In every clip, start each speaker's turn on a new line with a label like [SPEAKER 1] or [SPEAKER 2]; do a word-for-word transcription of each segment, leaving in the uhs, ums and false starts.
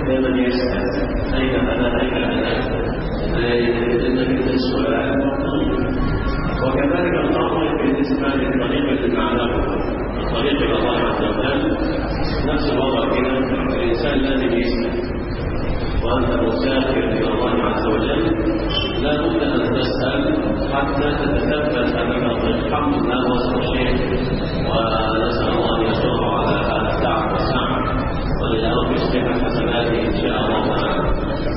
[SPEAKER 1] دائما يسأل أين أنا أين أنا النبي السؤال وكذلك الأمر بالنسبة للطريق المعنوي الطريق إلى الله عز وجل نفس الوضع كده الإنسان لازم يسأل وأنت مسافر إلى الله عز وجل لا بد أن تسأل حتى تتثبت أنك الحمد لله وصل الشيء ونسأل الله أن يشكر على هذا التعب والسعي ولله يصلح حسناته إن شاء الله تعالى.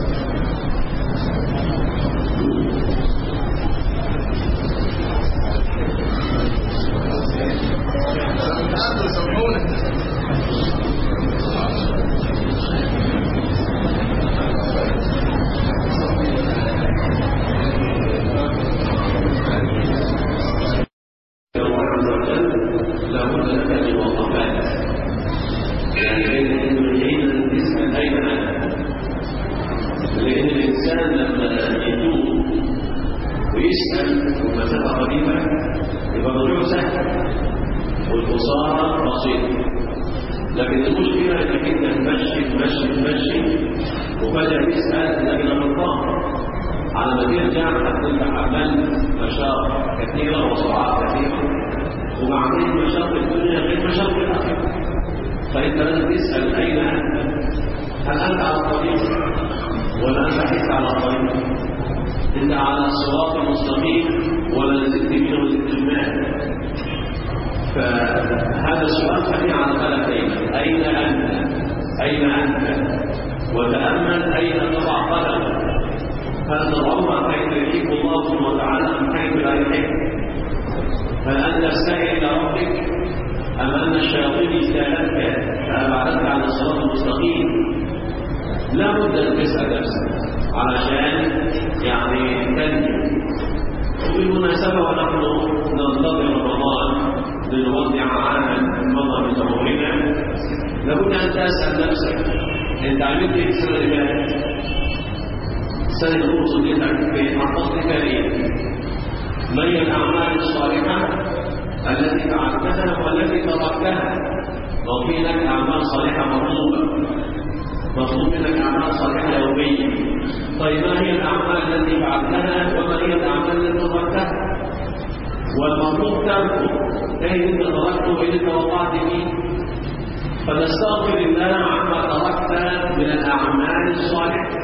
[SPEAKER 2] فنستغفر الله عما تركت من الأعمال الصالحة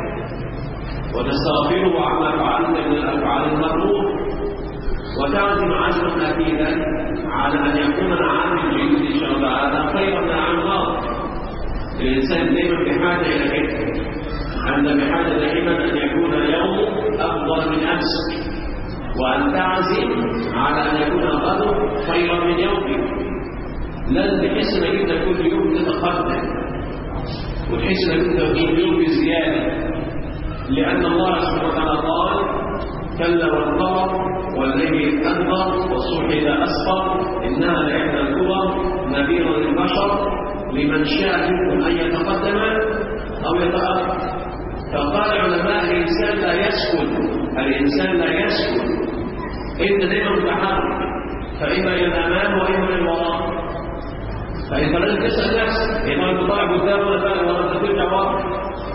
[SPEAKER 2] ونستغفره عما فعلت من الأفعال المكروه وتعزم عزما أكيدا على أن يكون العامل جيد إن شاء الله تعالى خيرا من الأعمال. الإنسان دائما بحاجة إلى كده، أنت بحاجة دائما أن يكون يوم أفضل من أمس، وأن تعزم على أن يكون غد خيرا من يومك. لن تحس انك انت كل يوم تتقدم وتحس انك انت كل يوم بزياده، لان الله سبحانه وتعالى قال كلا والقمر والليل اذ ادبر والصبح اذا اسفر انها لاحدى الكبر نذيرا للبشر لمن شاء منكم ان يتقدم او يتاخر. فقال العلماء الانسان لا يسكن الانسان لا يسكن انت دائما متحرك، فاما الى الامام واما الى الوراء. فإنت لازم تسأل نفسك إذا أنت طالع قدام ولا فعلا ولا ترجع ورا.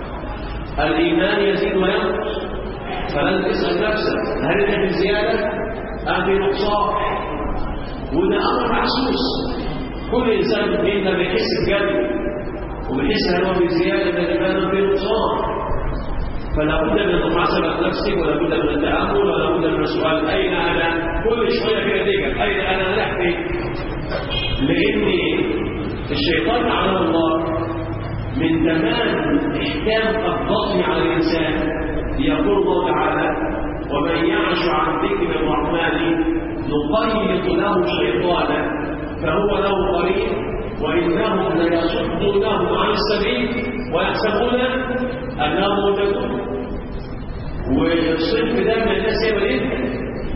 [SPEAKER 2] الإيمان يزيد وينقص، فلازم تسأل نفسك هل أنت في زيادة أم في نقصان؟ وده أمر محسوس. كل إنسان فينا بيحس بجد وبيحس هل هو في زيادة من الإيمان أم في نقصان. فلا بد من محاسبة نفسك ولا بد من التأمل ولا بد من السؤال أين أنا؟ كل شوية كده تيجي أين أنا نحكي، لأن الشيطان على الله من تمام إحكام الضغط على الإنسان. يقول الله تعالى ومن يعش عن ذكر الرحمن نقيض له شيطانا فهو له قريب وإنهم ليصدونهم عن السبيل ويحسبون أنهم مهتدون. والصنف ده من الناس يعمل إيه؟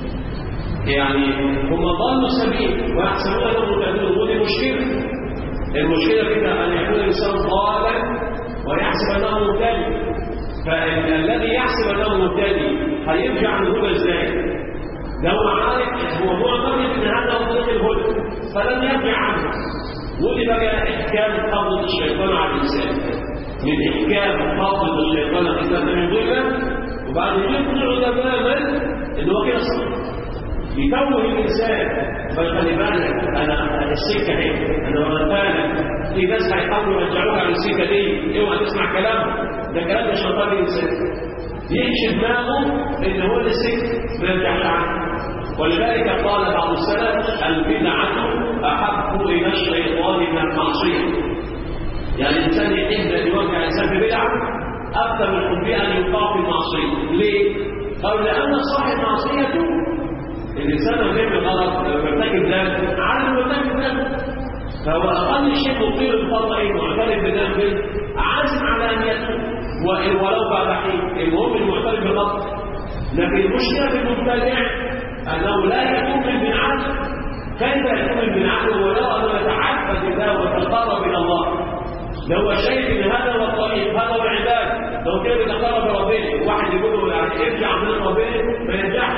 [SPEAKER 2] يعني هم ضلوا السبيل ويحسبون أنهم مهتدون. ودي مشكلة. المشكلة كده أن يكون الإنسان ضالا ويحسب أنه مهتدي. فالذي يحسب أنه مهتدي هيرجع عن الهدى إزاي؟ لو عارف هو معتقد أن هذا هو طريق الهدى فلن يرجع عنه. ودي بقى إحكام قبض الشيطان على الإنسان. من إحكام خاطب الشيطان الإنسان من ظلمه، وبعد يقنع تماما إن هو كده صح، يتوه الإنسان. فخلي بالك أنا السكة دي أنا وأنا في ناس هيحاولوا يرجعوك على السكة دي، اوعى تسمع كلامهم، ده كلام الشيطان الإنسان يمشي دماغه إن هو السكة ما يرجعش عنه. ولذلك قال بعض السلف البدعة أحب إلى الشيطان من المعصية. يعني الإنسان يحب أن يوقع الإنسان ببدعة أكثر من حبه أن يوقع في المعصية. ليه؟ قالوا لأن صاحب معصيته الإنسان غير غلط مرتكب ذنب عالم مرتكب ذنب، فهو أقل شيء مطير الخطأ معترف بذنبه عازم على أن يتوب ولو بعد حين. المهم المعترف بالغلط. لكن المشكلة في المبتدع أنه لا يتوب من بدعته. كيف يتوب من بدعته ولو أنه يتعبد بالله ويتقرب إلى الله؟ لو شايف ان هذا هو الطريق، هذا هو العباد، لو كان يتقرب بربنا، واحد يقول له يعني ارجع من ربنا ما يرجعش.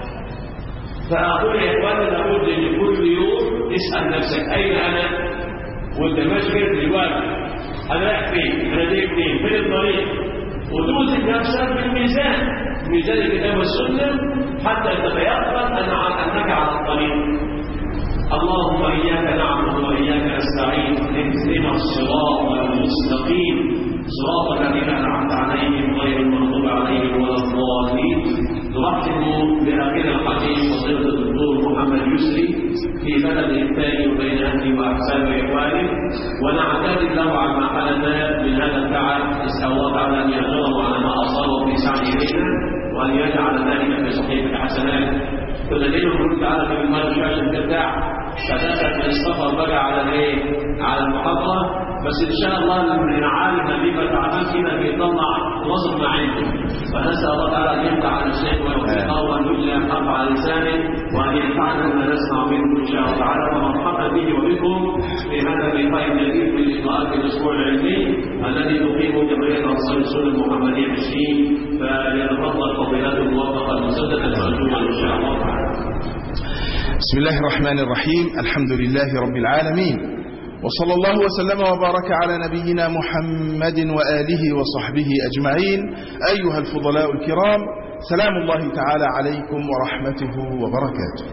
[SPEAKER 2] فاقول يا اخواني لابد ان كل يوم اسال نفسك اين انا وانت ماشي كده دلوقتي، انا رايح فين؟ انا جاي منين؟ فين الطريق؟ وتوزن نفسك بالميزان، ميزان الكتاب والسنه، حتى تتيقن انك على الطريق. اللهم إياك نعبد وإياك نستعين، اهدنا الصراط المستقيم صراط الذين أنعمت عليهم غير المغضوب عليهم ولا الضالين. نرحب بأخينا الحبيب فضيلة الدكتور محمد يسري في بلد الثاني وبين أهله وأحسابه وإخوانه، ونعتذر له عما حدث من هذا التعب. نسأل الله تعالى أن يغفره على ما أصابه في سعي إلينا وأن يجعل ذلك في صحيفة حسنات. كنا دايما بنقول تعالى في المال مش عشان ترتاح، فدخلت من السفر بقى على الايه؟ على المحاضره. بس ان شاء الله من عالم نبيبه تعبان كده بيطلع وصف ما عنده، فنسال الله تعالى ان يفتح على الشيخ ويوفقه وان يجعل الحق على لسانه وان ينفعنا بما نسمع منه ان شاء الله تعالى. ومرحبا به وبكم في هذا اللقاء الجديد من لقاءات الاسبوع العلمي الذي تقيمه جمعيه انصار السنه المحمديه عشرين، فليتفضل فضيلته الموفقه المسدده المرجوه ان شاء الله تعالى.
[SPEAKER 3] بسم الله الرحمن الرحيم. الحمد لله رب العالمين، وصلى الله وسلم وبارك على نبينا محمد وآله وصحبه أجمعين. أيها الفضلاء الكرام، سلام الله تعالى عليكم ورحمته وبركاته.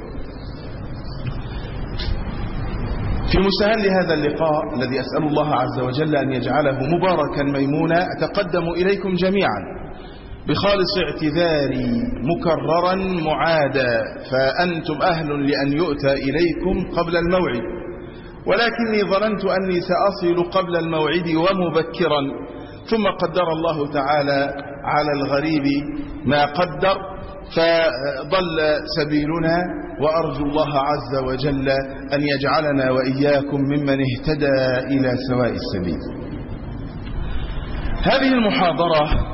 [SPEAKER 3] في مستهل هذا اللقاء الذي أسأل الله عز وجل أن يجعله مباركا ميمونا، أتقدم إليكم جميعا بخالص اعتذاري مكررا معادا، فأنتم أهل لأن يؤتى إليكم قبل الموعد، ولكني ظننت أني سأصل قبل الموعد ومبكرا، ثم قدر الله تعالى على الغريب ما قدر فضل سبيلنا، وأرجو الله عز وجل أن يجعلنا وإياكم ممن اهتدى إلى سواء السبيل. هذه المحاضرة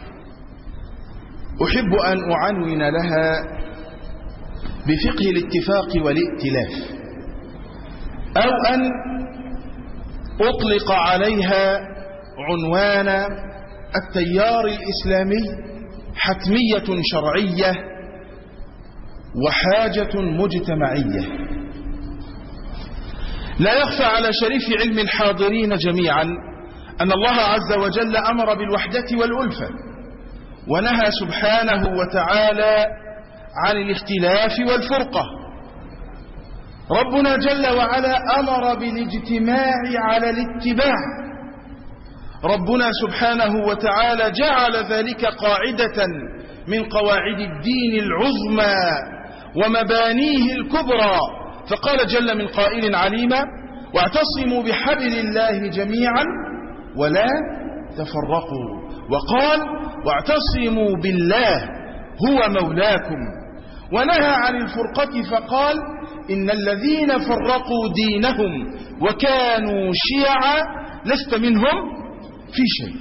[SPEAKER 3] أحب أن أعنون لها بفقه الاتفاق والائتلاف، أو أن أطلق عليها عنوان التيار الإسلامي حتمية شرعية وحاجة مجتمعية. لا يخفى على شريف علم الحاضرين جميعا أن الله عز وجل أمر بالوحدة والألفة، ونهى سبحانه وتعالى عن الاختلاف والفرقة. ربنا جل وعلا أمر بالاجتماع على الاتباع. ربنا سبحانه وتعالى جعل ذلك قاعدة من قواعد الدين العظمى ومبانيه الكبرى، فقال جل من قائل عليما: واعتصموا بحبل الله جميعا ولا تفرقوا. وقال: واعتصموا بالله هو مولاكم. ونهى عن الفرقة فقال: إن الذين فرقوا دينهم وكانوا شيعا لست منهم في شيء.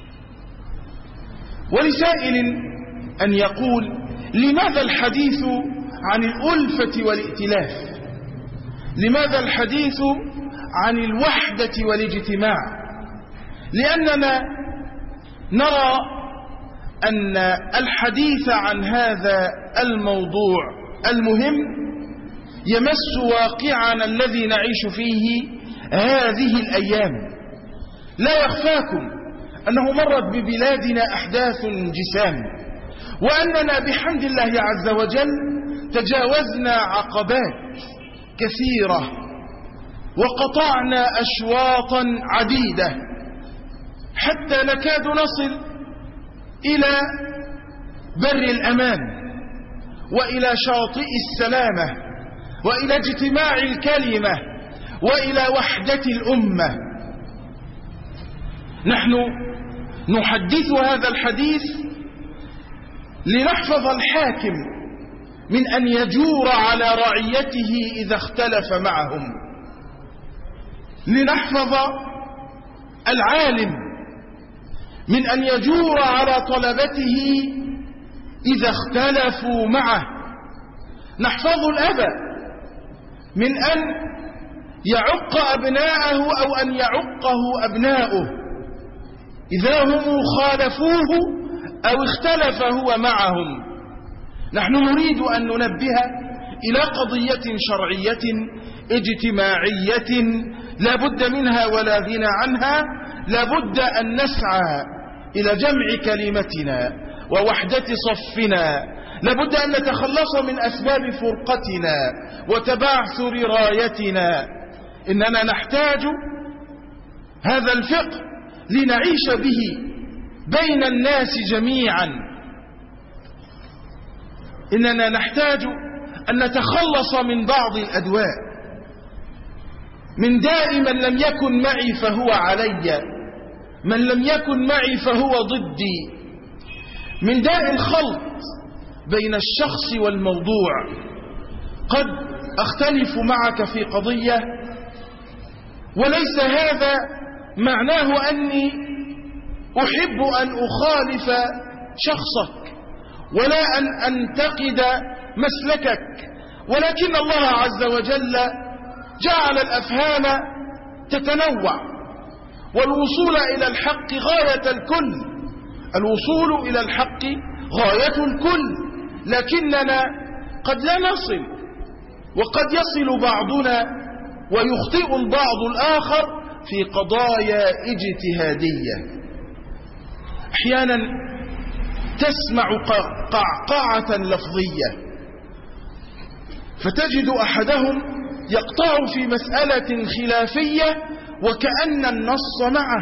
[SPEAKER 3] ولسائل أن يقول: لماذا الحديث عن الألفة والائتلاف؟ لماذا الحديث عن الوحدة والاجتماع؟ لأننا نرى أن الحديث عن هذا الموضوع المهم يمس واقعنا الذي نعيش فيه هذه الأيام. لا يخفاكم أنه مرت ببلادنا أحداث جسام، وأننا بحمد الله عز وجل تجاوزنا عقبات كثيرة وقطعنا أشواطا عديدة حتى نكاد نصل إلى بر الأمان وإلى شاطئ السلامة وإلى اجتماع الكلمة وإلى وحدة الأمة. نحن نحدث هذا الحديث لنحفظ الحاكم من أن يجور على رعيته إذا اختلف معهم، لنحفظ العالم من أن يجور على طلبته إذا اختلفوا معه، نحفظ الأب من أن يعق أبناءه أو أن يعقه أبناؤه إذا هم خالفوه أو اختلف هو معهم. نحن نريد أن ننبه إلى قضية شرعية اجتماعية لا بد منها ولا غنى عنها، لا بد أن نسعى إلى جمع كلمتنا ووحدة صفنا، لا بد أن نتخلص من أسباب فرقتنا وتبعثر رايتنا. إننا نحتاج هذا الفقه لنعيش به بين الناس جميعا. إننا نحتاج أن نتخلص من بعض الأدواء، من داء من لم يكن معي فهو علي، من لم يكن معي فهو ضدي، من داء الخلط بين الشخص والموضوع. قد أختلف معك في قضية وليس هذا معناه أني أحب أن أخالف شخصك ولا أن أنتقد مسلكك، ولكن الله عز وجل جعل الأفهام تتنوع، والوصول إلى الحق غاية الكل، الوصول إلى الحق غاية الكل، لكننا قد لا نصل، وقد يصل بعضنا ويخطئ البعض الآخر في قضايا اجتهادية. أحيانا تسمع قعقعة لفظية فتجد أحدهم يقطع في مسألة خلافية وكأن النص معه.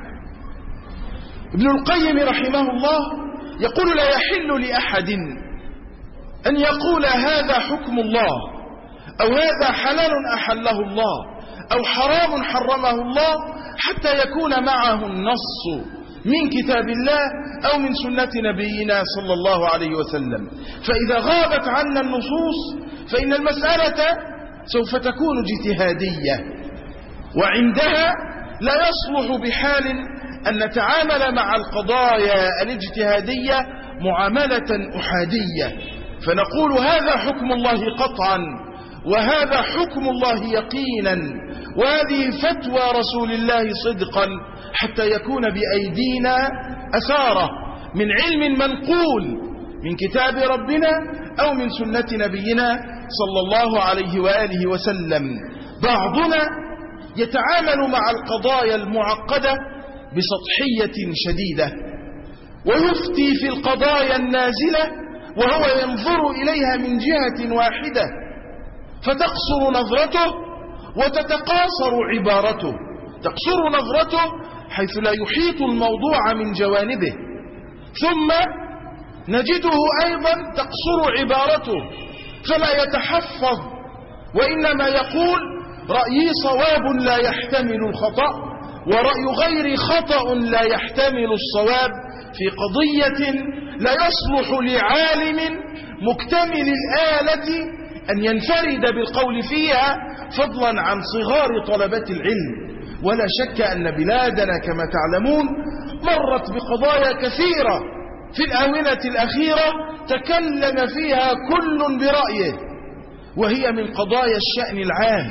[SPEAKER 3] ابن القيم رحمه الله يقول: لا يحل لأحد أن يقول هذا حكم الله، أو هذا حلال أحله الله، أو حرام حرمه الله، حتى يكون معه النص من كتاب الله أو من سنة نبينا صلى الله عليه وسلم. فإذا غابت عنا النصوص فإن المسألة سوف تكون اجتهادية، وعندها لا يصلح بحال أن نتعامل مع القضايا الاجتهادية معاملة أحادية، فنقول هذا حكم الله قطعا، وهذا حكم الله يقينا، وهذه فتوى رسول الله صدقا، حتى يكون بأيدينا أثاره من علم منقول من كتاب ربنا أو من سنة نبينا صلى الله عليه وآله وسلم. بعضنا يتعامل مع القضايا المعقدة بسطحية شديدة، ويفتي في القضايا النازلة وهو ينظر إليها من جهة واحدة، فتقصر نظرته وتتقاصر عبارته. تقصر نظرته حيث لا يحيط الموضوع من جوانبه، ثم نجده أيضا تقصر عبارته فلا يتحفظ، وإنما يقول رأيي صواب لا يحتمل الخطأ، ورأي غير خطأ لا يحتمل الصواب، في قضية لا يصلح لعالم مكتمل الآلة أن ينفرد بالقول فيها، فضلا عن صغار طلبة العلم. ولا شك أن بلادنا كما تعلمون مرت بقضايا كثيرة في الآونة الأخيرة تكلم فيها كل برأيه، وهي من قضايا الشأن العام،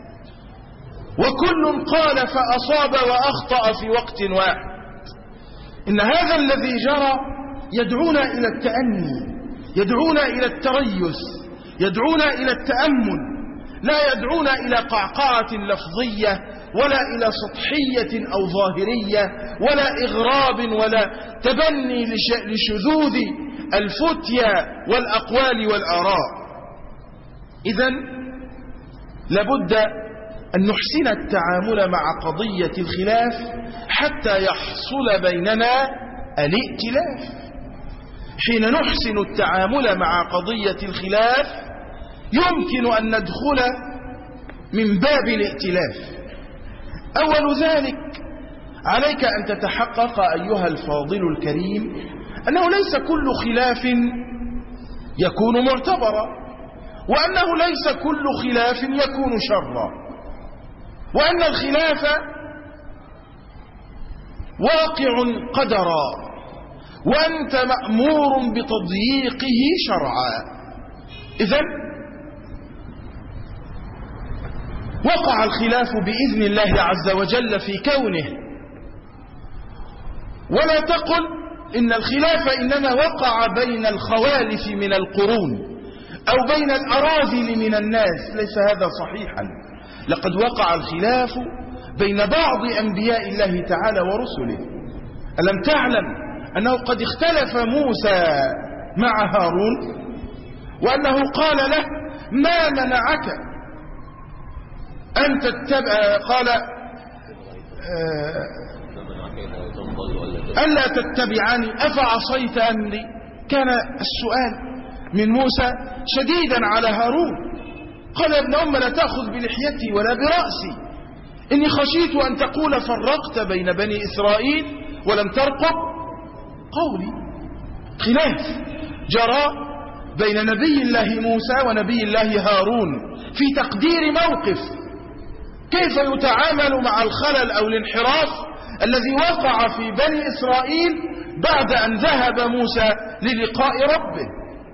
[SPEAKER 3] وكل قال فأصاب وأخطأ في وقت واحد. إن هذا الذي جرى يدعونا إلى التأني، يدعونا إلى التريث، يدعونا إلى التأمل، لا يدعونا إلى قعقعة لفظية ولا إلى سطحية أو ظاهرية ولا إغراب ولا تبني لشذوذ الفتيا والأقوال والآراء. إذن لابد أن نحسن التعامل مع قضية الخلاف حتى يحصل بيننا الائتلاف. حين نحسن التعامل مع قضية الخلاف يمكن أن ندخل من باب الائتلاف. أول ذلك عليك أن تتحقق أيها الفاضل الكريم أنه ليس كل خلاف يكون معتبرا، وأنه ليس كل خلاف يكون شرا، وأن الخلاف واقع قدرا، وأنت مأمور بتضييقه شرعا. إذن وقع الخلاف بإذن الله عز وجل في كونه، ولا تقل إن الخلاف إنما وقع بين الخوالف من القرون أو بين الأراذل من الناس، ليس هذا صحيحا. لقد وقع الخلاف بين بعض أنبياء الله تعالى ورسله. ألم تعلم أنه قد اختلف موسى مع هارون، وأنه قال له ما منعك أن تتبع، قال ألا تتبعني أفعصيت أمري. كان السؤال من موسى شديدا على هارون، قال يا ابن أم لا تأخذ بلحيتي ولا برأسي، إني خشيت أن تقول فرقت بين بني إسرائيل ولم ترقب قولي. خلاف جرى بين نبي الله موسى ونبي الله هارون في تقدير موقف، كيف يتعامل مع الخلل أو الانحراف الذي وقع في بني إسرائيل بعد أن ذهب موسى للقاء ربه.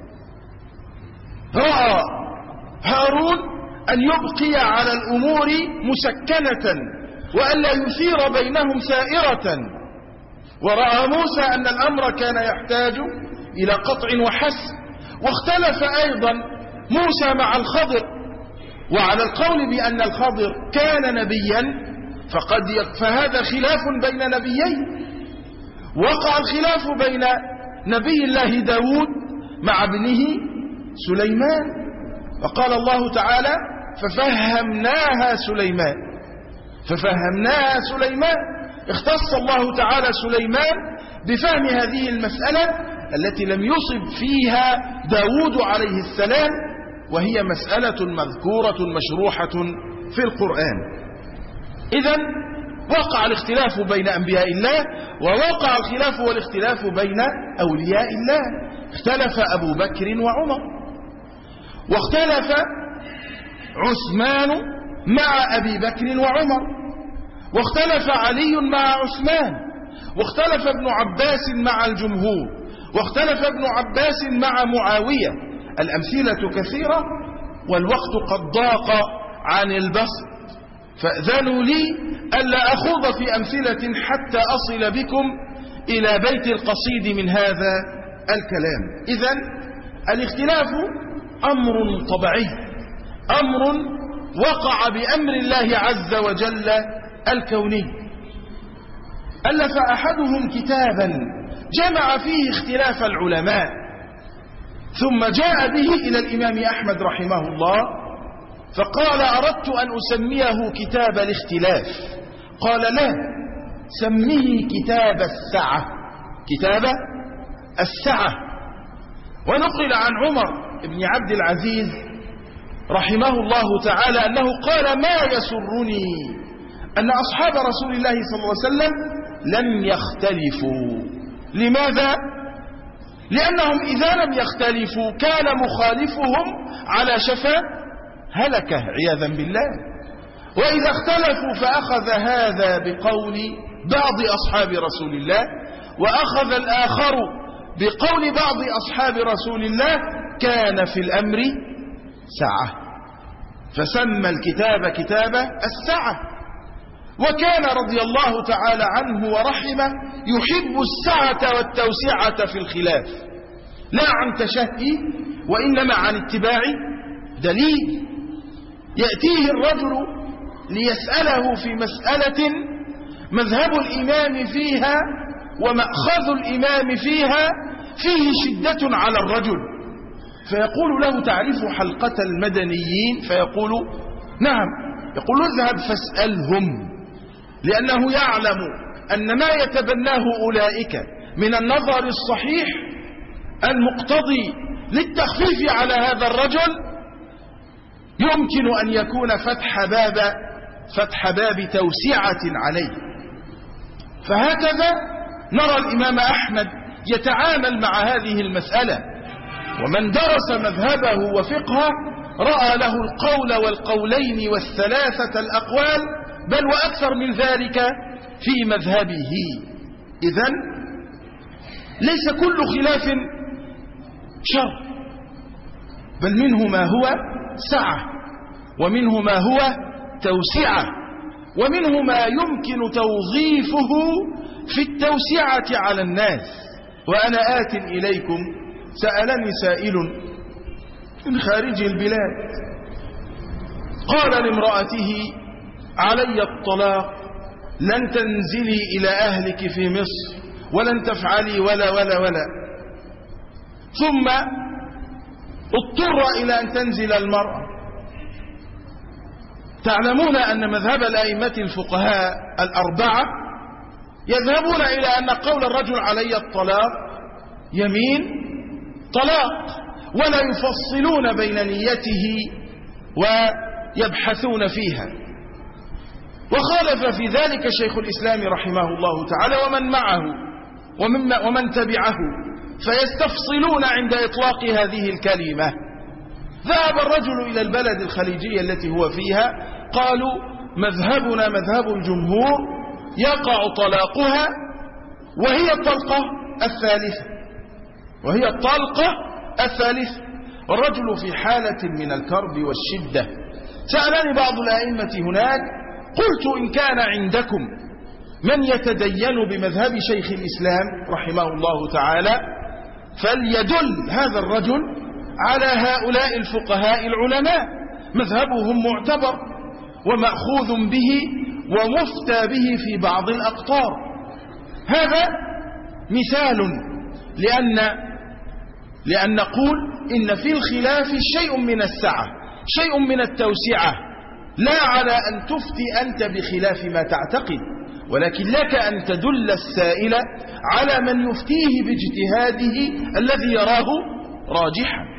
[SPEAKER 3] رأى هارون أن يبقي على الأمور مسكنة وألا يثير بينهم ثائرة، ورأى موسى أن الأمر كان يحتاج إلى قطع وحسم. واختلف أيضا موسى مع الخضر، وعلى القول بأن الخضر كان نبيا فقد فهذا خلاف بين نبيين. وقع الخلاف بين نبي الله داود مع ابنه سليمان، وقال الله تعالى ففهمناها سليمان ففهمناها سليمان اختص الله تعالى سليمان بفهم هذه المسألة التي لم يصب فيها داود عليه السلام، وهي مسألة مذكورة مشروحة في القرآن. إذن وقع الاختلاف بين أنبياء الله، ووقع الخلاف والاختلاف بين أولياء الله. اختلف أبو بكر وعمر، واختلف عثمان مع أبي بكر وعمر، واختلف علي مع عثمان، واختلف ابن عباس مع الجمهور، واختلف ابن عباس مع معاوية. الأمثلة كثيرة والوقت قد ضاق عن البسط، فأذنوا لي ألا أخوض في أمثلة حتى أصل بكم إلى بيت القصيد من هذا الكلام. إذن الاختلاف أمر طبيعي، أمر وقع بأمر الله عز وجل الكوني. ألف أحدهم كتابا جمع فيه اختلاف العلماء، ثم جاء به إلى الإمام أحمد رحمه الله فقال أردت أن أسميه كتاب الاختلاف. قال لا، سميه كتاب السعة، كتاب السعة. ونقل عن عمر بن عبد العزيز رحمه الله تعالى أنه قال ما يسرني أن أصحاب رسول الله صلى الله عليه وسلم لم يختلفوا. لماذا؟ لأنهم إذا لم يختلفوا كان مخالفهم على شفا هلكة عياذا بالله، وإذا اختلفوا فأخذ هذا بقول بعض أصحاب رسول الله وأخذ الآخر بقول بعض أصحاب رسول الله كان في الأمر سعة، فسمى الكتاب كتاب السعة. وكان رضي الله تعالى عنه ورحمه يحب السعة والتوسعة في الخلاف، لا عن تشهي وإنما عن اتباع دليل. يأتيه الرجل ليسأله في مسألة مذهب الإمام فيها ومأخذ الإمام فيها فيه شدة على الرجل، فيقول له: تعرف حلقة المدنيين؟ فيقول: نعم. يقول: اذهب فاسألهم، لأنه يعلم أن ما يتبناه أولئك من النظر الصحيح المقتضي للتخفيف على هذا الرجل يمكن أن يكون فتح باب فتح باب توسعة عليه. فهكذا نرى الإمام أحمد يتعامل مع هذه المسألة، ومن درس مذهبه وفقهه رأى له القول والقولين والثلاثة الأقوال، بل وأكثر من ذلك في مذهبه. إذن ليس كل خلاف شر، بل منه ما هو سعة، ومنه ما هو توسعة، ومنه ما يمكن توظيفه في التوسعة على الناس. وأنا آت إليكم، سألني سائل من خارج البلاد قال لامرأته: علي الطلاق، لن تنزلي إلى أهلك في مصر ولن تفعلي ولا ولا ولا. ثم اضطر إلى أن تنزل المرأة. تعلمون أن مذهب الأئمة الفقهاء الأربعة يذهبون إلى أن قول الرجل علي الطلاق يمين طلاق، ولا يفصلون بين نيته ويبحثون فيها. وخالف في ذلك شيخ الإسلام رحمه الله تعالى ومن معه ومن, ومن تبعه، فيستفصلون عند إطلاق هذه الكلمة. ذهب الرجل إلى البلد الخليجية التي هو فيها، قالوا: مذهبنا مذهب الجمهور، يقع طلاقها وهي الطلقة الثالثة وهي الطلقة الثالثة والرجل في حالة من الكرب والشدة. سألني بعض الأئمة هناك، قلت: إن كان عندكم من يتدين بمذهب شيخ الإسلام رحمه الله تعالى فليدل هذا الرجل على هؤلاء الفقهاء العلماء، مذهبهم معتبر ومأخوذ به ومفتى به في بعض الأقطار. هذا مثال لأن لأن نقول إن في الخلاف شيء من السعة، شيء من التوسعة، لا على أن تفتي أنت بخلاف ما تعتقد، ولكن لك أن تدل السائل على من يفتيه باجتهاده الذي يراه راجحا.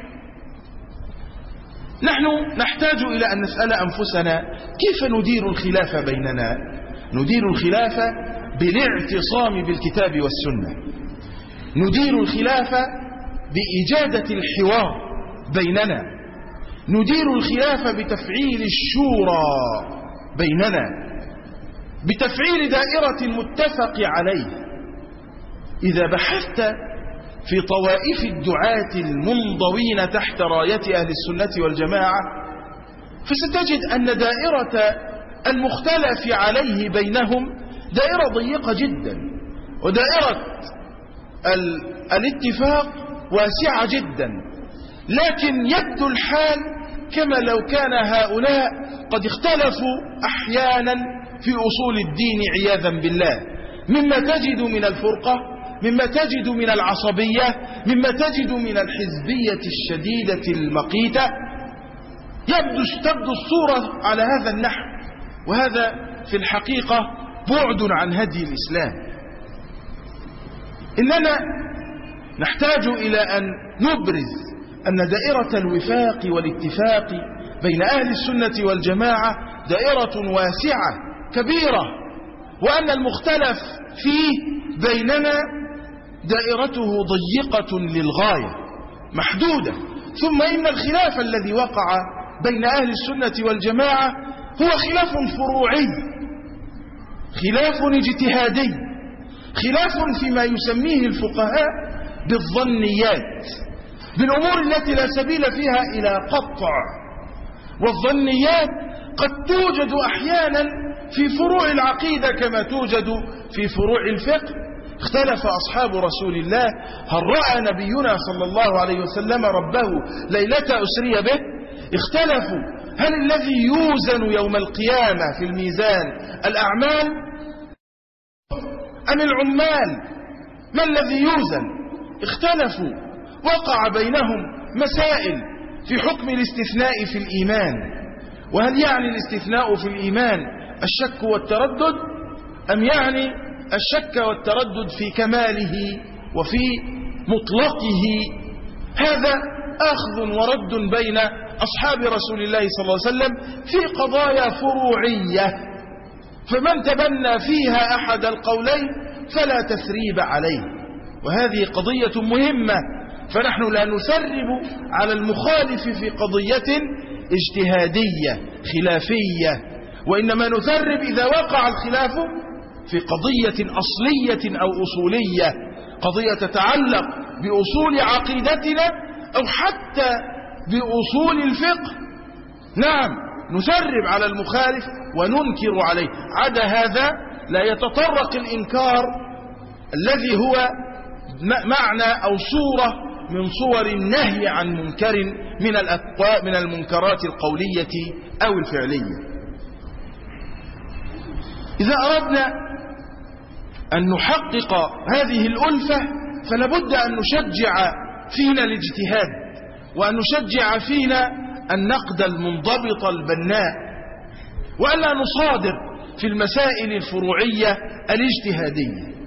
[SPEAKER 3] نحن نحتاج إلى أن نسأل أنفسنا: كيف ندير الخلاف بيننا؟ ندير الخلاف بالاعتصام بالكتاب والسنة، ندير الخلاف بإجادة الحوار بيننا، ندير الخلاف بتفعيل الشورى بيننا، بتفعيل دائرة متفق عليه. إذا بحثت في طوائف الدعاة المنضوين تحت راية أهل السنة والجماعة فستجد أن دائرة المختلف عليه بينهم دائرة ضيقة جدا، ودائرة الاتفاق واسعة جدا، لكن يبدو الحال كما لو كان هؤلاء قد اختلفوا أحيانا في أصول الدين عياذا بالله، مما تجد من الفرقة، مما تجد من العصبية، مما تجد من الحزبية الشديدة المقيتة. يبدو تبدو الصورة على هذا النحو، وهذا في الحقيقة بعد عن هدي الإسلام. إننا نحتاج إلى أن نبرز أن دائرة الوفاق والاتفاق بين أهل السنة والجماعة دائرة واسعة كبيرة، وأن المختلف فيه بيننا دائرته ضيقة للغاية محدودة. ثم إن الخلاف الذي وقع بين أهل السنة والجماعة هو خلاف فروعي، خلاف اجتهادي، خلاف فيما يسميه الفقهاء بالظنيات، بالأمور التي لا سبيل فيها إلى قطع. والظنيات قد توجد أحيانا في فروع العقيدة كما توجد في فروع الفقه. اختلف أصحاب رسول الله: هل رأى نبينا صلى الله عليه وسلم ربه ليلة أسري به؟ اختلفوا: هل الذي يوزن يوم القيامة في الميزان الأعمال أم العمال؟ ما الذي يوزن؟ اختلفوا، وقع بينهم مسائل في حكم الاستثناء في الإيمان. وهل يعني الاستثناء في الإيمان الشك والتردد، أم يعني الشك والتردد في كماله وفي مطلقه؟ هذا أخذ ورد بين أصحاب رسول الله صلى الله عليه وسلم في قضايا فروعية، فمن تبنى فيها أحد القولين فلا تثريب عليه. وهذه قضية مهمة، فنحن لا نثرب على المخالف في قضية اجتهادية خلافية، وإنما نثرب إذا وقع الخلاف في قضية أصلية أو أصولية، قضية تتعلق بأصول عقيدتنا أو حتى بأصول الفقه. نعم، نثرب على المخالف وننكر عليه. عدا هذا لا يتطرق الإنكار الذي هو معنى أو صورة من صور النهي عن منكر من الأقوال من المنكرات القولية أو الفعلية. إذا أردنا أن نحقق هذه الألفة فلا بد أن نشجع فينا الاجتهاد، وأن نشجع فينا النقد المنضبط البناء، وألا نصادر في المسائل الفروعية الاجتهادية.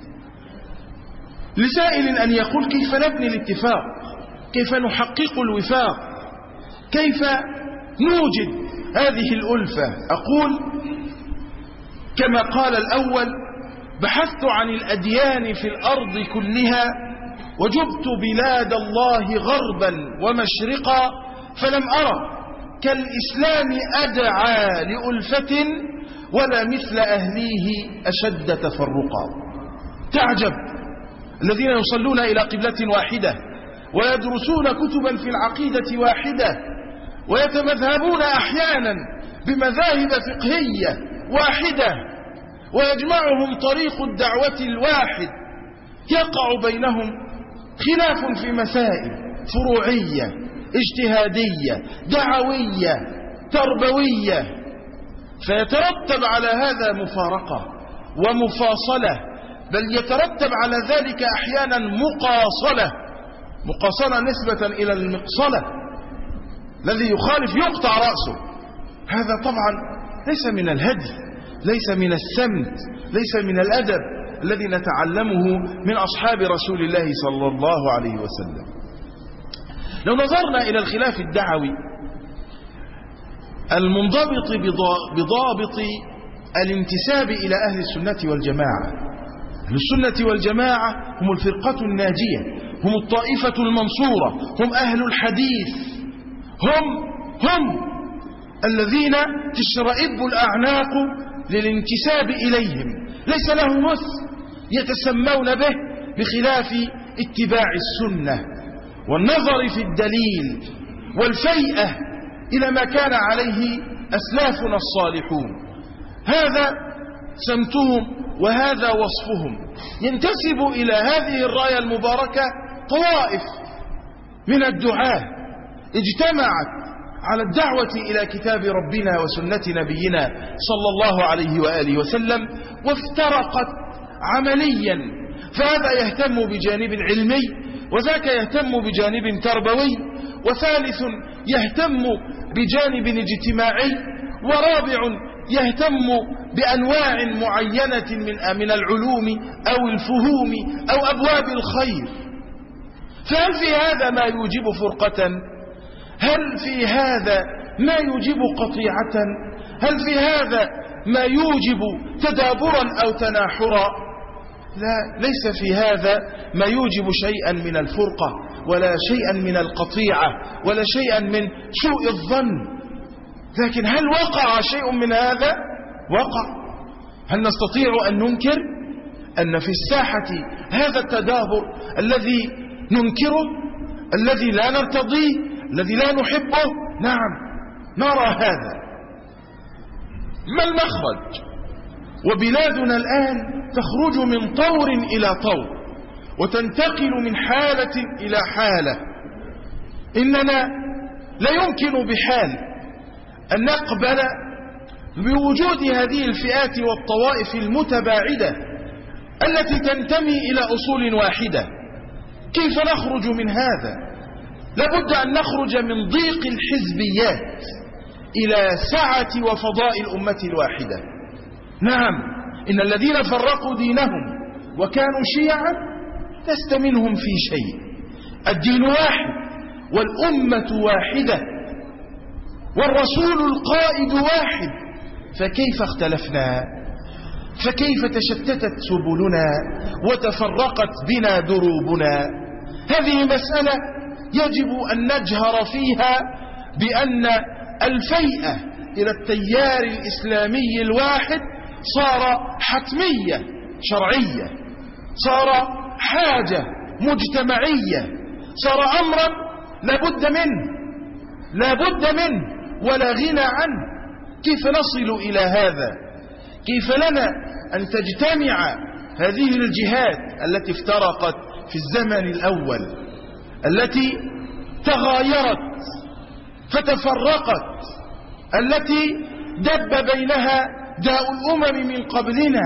[SPEAKER 3] لسائل أن يقول: كيف نبني الاتفاق؟ كيف نحقق الوفاق؟ كيف نوجد هذه الألفة؟ أقول كما قال الأول: بحثت عن الأديان في الأرض كلها، وجبت بلاد الله غربا ومشرقا، فلم أرى كالإسلام أدعى لألفة ولا مثل أهليه أشد تفرقا. تعجب، الذين يصلون إلى قبلة واحدة ويدرسون كتبا في العقيدة واحدة ويتمذهبون أحيانا بمذاهب فقهية واحدة ويجمعهم طريق الدعوة الواحد، يقع بينهم خلاف في مسائل فروعية اجتهادية دعوية تربوية، فيترتب على هذا مفارقة ومفاصلة، بل يترتب على ذلك أحيانا مقاصلة، مقاصلة نسبة إلى المقصلة، الذي يخالف يقطع رأسه. هذا طبعا ليس من الهدي، ليس من السمت، ليس من الأدب الذي نتعلمه من أصحاب رسول الله صلى الله عليه وسلم. لو نظرنا إلى الخلاف الدعوي المنضبط بضابط الانتساب إلى أهل السنة والجماعة، أهل السنة والجماعة هم الفرقة الناجية، هم الطائفة المنصورة، هم أهل الحديث، هم هم الذين تشرئب الأعناق للانتساب إليهم، ليس له مس يتسمون به بخلاف اتباع السنة والنظر في الدليل والفيئة إلى ما كان عليه أسلافنا الصالحون. هذا سمتهم وهذا وصفهم. ينتسب إلى هذه الراية المباركة طوائف من الدعاة اجتمعت على الدعوة إلى كتاب ربنا وسنة نبينا صلى الله عليه وآله وسلم، وافترقت عمليا، فهذا يهتم بجانب علمي، وذاك يهتم بجانب تربوي، وثالث يهتم بجانب اجتماعي، ورابع يهتم بأنواع معينة من من العلوم أو الفهوم أو أبواب الخير. فهل في هذا ما يوجب فرقة؟ هل في هذا ما يوجب قطيعة؟ هل في هذا ما يوجب تدابرا أو تناحرا؟ لا، ليس في هذا ما يوجب شيئا من الفرقة ولا شيئا من القطيعة ولا شيئا من سوء الظن. لكن هل وقع شيء من هذا؟ وقع. هل نستطيع أن ننكر أن في الساحة هذا التدابر الذي ننكره، الذي لا نرتضيه، الذي لا نحبه؟ نعم، نرى هذا. ما المخرج؟ وبلادنا الآن تخرج من طور إلى طور وتنتقل من حالة إلى حالة. إننا لا يمكن بحال أن نقبل بوجود هذه الفئات والطوائف المتباعدة التي تنتمي إلى أصول واحدة. كيف نخرج من هذا؟ لابد أن نخرج من ضيق الحزبيات إلى سعة وفضاء الأمة الواحدة. نعم، إن الذين فرقوا دينهم وكانوا شيعا لست منهم في شيء. الدين واحد والأمة واحدة والرسول القائد واحد، فكيف اختلفنا؟ فكيف تشتتت سبلنا وتفرقت بنا دروبنا؟ هذه مسألة يجب أن نجهر فيها بأن الفيئة إلى التيار الإسلامي الواحد صار حتمية شرعية، صار حاجة مجتمعية، صار أمرا لابد منه لابد منه ولا غنى عنه. كيف نصل إلى هذا؟ كيف لنا أن تجتمع هذه الجهات التي افترقت في الزمن الأول، التي تغايرت فتفرقت، التي دب بينها داء الأمم من قبلنا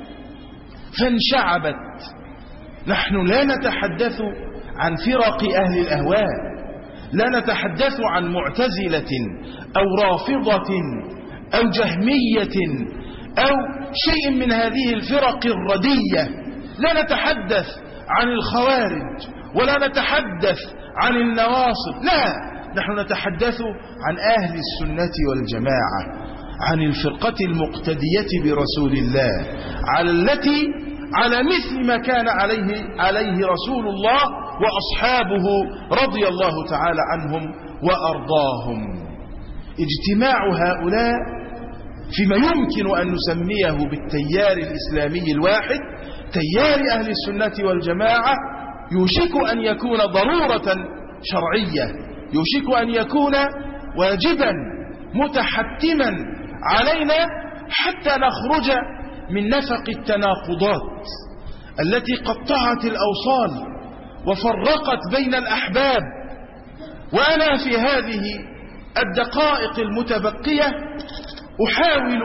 [SPEAKER 3] فانشعبت؟ نحن لا نتحدث عن فرق أهل الأهواء، لا نتحدث عن معتزلة أو رافضة أو جهمية أو شيء من هذه الفرق الردية، لا نتحدث عن الخوارج ولا نتحدث عن النواصب، لا، نحن نتحدث عن أهل السنة والجماعة، عن الفرقة المقتدية برسول الله، على التي على مثل ما كان عليه عليه رسول الله وأصحابه رضي الله تعالى عنهم وأرضاهم. اجتماع هؤلاء فيما يمكن أن نسميه بالتيار الإسلامي الواحد، تيار أهل السنة والجماعة، يوشك أن يكون ضرورة شرعية، يوشك أن يكون واجبا متحتما علينا حتى نخرج من نفق التناقضات التي قطعت الأوصال وفرقت بين الأحباب. وأنا في هذه الدقائق المتبقية أحاول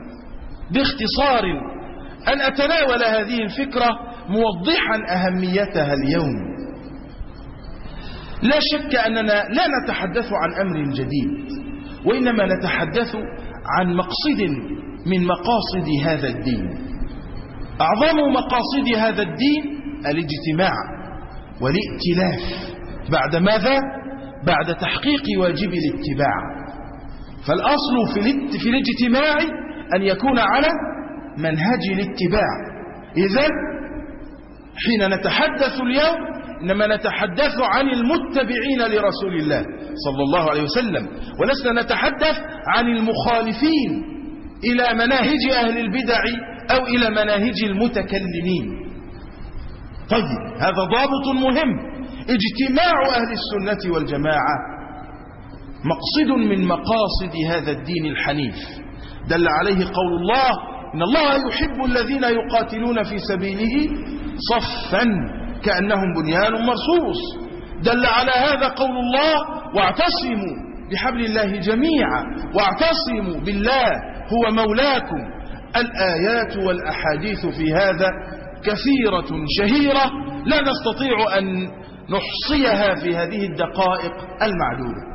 [SPEAKER 3] باختصار أن أتناول هذه الفكرة موضحا أهميتها اليوم. لا شك أننا لا نتحدث عن أمر جديد، وإنما نتحدث عن مقصد من مقاصد هذا الدين. أعظم مقاصد هذا الدين الاجتماع والائتلاف. بعد ماذا؟ بعد تحقيق واجب الاتباع. فالأصل في الاجتماع أن يكون على منهج الاتباع. إذن حين نتحدث اليوم إنما نتحدث عن المتبعين لرسول الله صلى الله عليه وسلم، ولسنا نتحدث عن المخالفين إلى مناهج أهل البدع أو إلى مناهج المتكلمين. طيب، هذا ضابط مهم. اجتماع أهل السنة والجماعة مقصد من مقاصد هذا الدين الحنيف، دل عليه قول الله: إن الله يحب الذين يقاتلون في سبيله صفا كأنهم بنيان مرصوص. دل على هذا قول الله: واعتصموا بحبل الله جميعا واعتصموا بالله هو مولاكم. الآيات والأحاديث في هذا كثيرة شهيرة لا نستطيع أن نحصيها في هذه الدقائق المعدودة.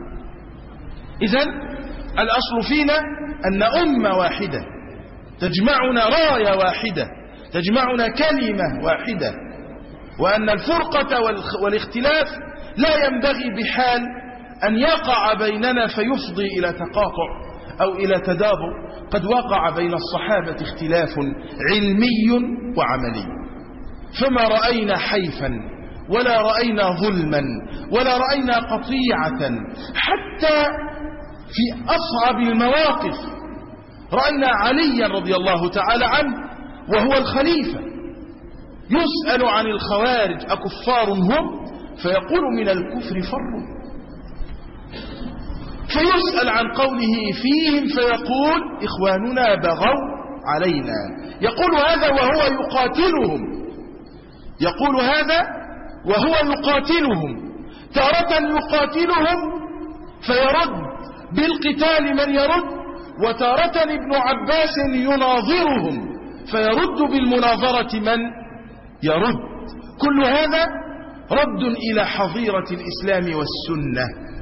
[SPEAKER 3] إذن الأصل فينا أن أمة واحدة تجمعنا راية واحدة، تجمعنا كلمة واحدة، وأن الفرقة والاختلاف لا ينبغي بحال أن يقع بيننا فيفضي إلى تقاطع أو إلى تدابر. قد وقع بين الصحابة اختلاف علمي وعملي، فما رأينا حيفا ولا رأينا ظلما ولا رأينا قطيعة. حتى في أصعب المواقف رأينا عليا رضي الله تعالى عنه وهو الخليفة يسأل عن الخوارج أكفار هم؟ فيقول: من الكفر فروا. فيسأل عن قوله فيهم فيقول: إخواننا بغوا علينا. يقول هذا وهو يقاتلهم، يقول هذا وهو يقاتلهم. تارة يقاتلهم فيرد بالقتال من يرد، وتارة ابن عباس يناظرهم فيرد بالمناظرة من يرد. كل هذا رد إلى حظيرة الإسلام والسنة.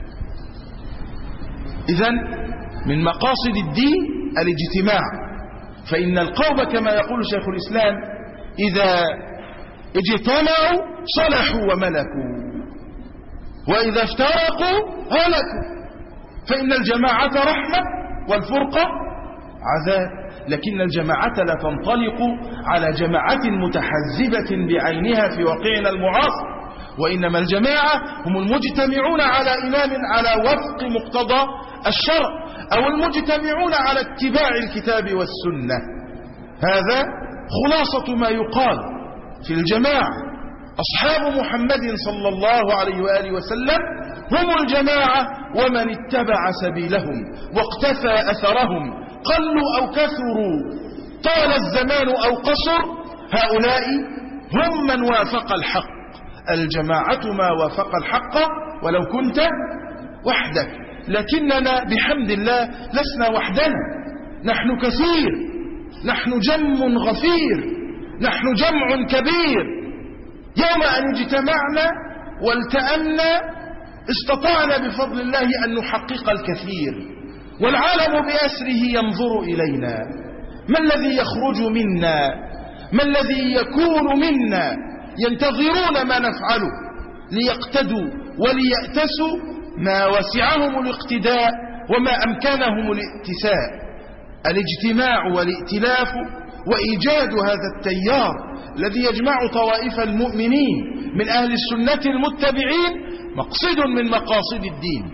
[SPEAKER 3] إذن من مقاصد الدين الاجتماع، فإن القوم كما يقول شيخ الإسلام إذا اجتمعوا صلحوا وملكوا، وإذا افترقوا هلكوا، فإن الجماعة رحمة والفرقة عذاب. لكن الجماعة لا تنطلق على جماعة متحزبة بعينها في واقعنا المعاصر، وإنما الجماعة هم المجتمعون على إمام على وفق مقتضى الشرع، أو المجتمعون على اتباع الكتاب والسنة. هذا خلاصة ما يقال في الجماعة. أصحاب محمد صلى الله عليه وآله وسلم هم الجماعة، ومن اتبع سبيلهم واقتفى أثرهم قلوا أو كثروا، طال الزمان أو قصر، هؤلاء هم من وافق الحق. الجماعة ما وافق الحق ولو كنت وحدك، لكننا بحمد الله لسنا وحدنا، نحن كثير، نحن جم غفير، نحن جمع كبير. يوم أن اجتمعنا والتأمنا استطعنا بفضل الله أن نحقق الكثير، والعالم بأسره ينظر إلينا. ما الذي يخرج منا؟ ما الذي يكون منا؟ ينتظرون ما نفعله ليقتدوا وليأتسوا ما وسعهم الاقتداء وما أمكنهم الائتساء. الاجتماع والائتلاف وإيجاد هذا التيار الذي يجمع طوائف المؤمنين من أهل السنة المتبعين مقصد من مقاصد الدين،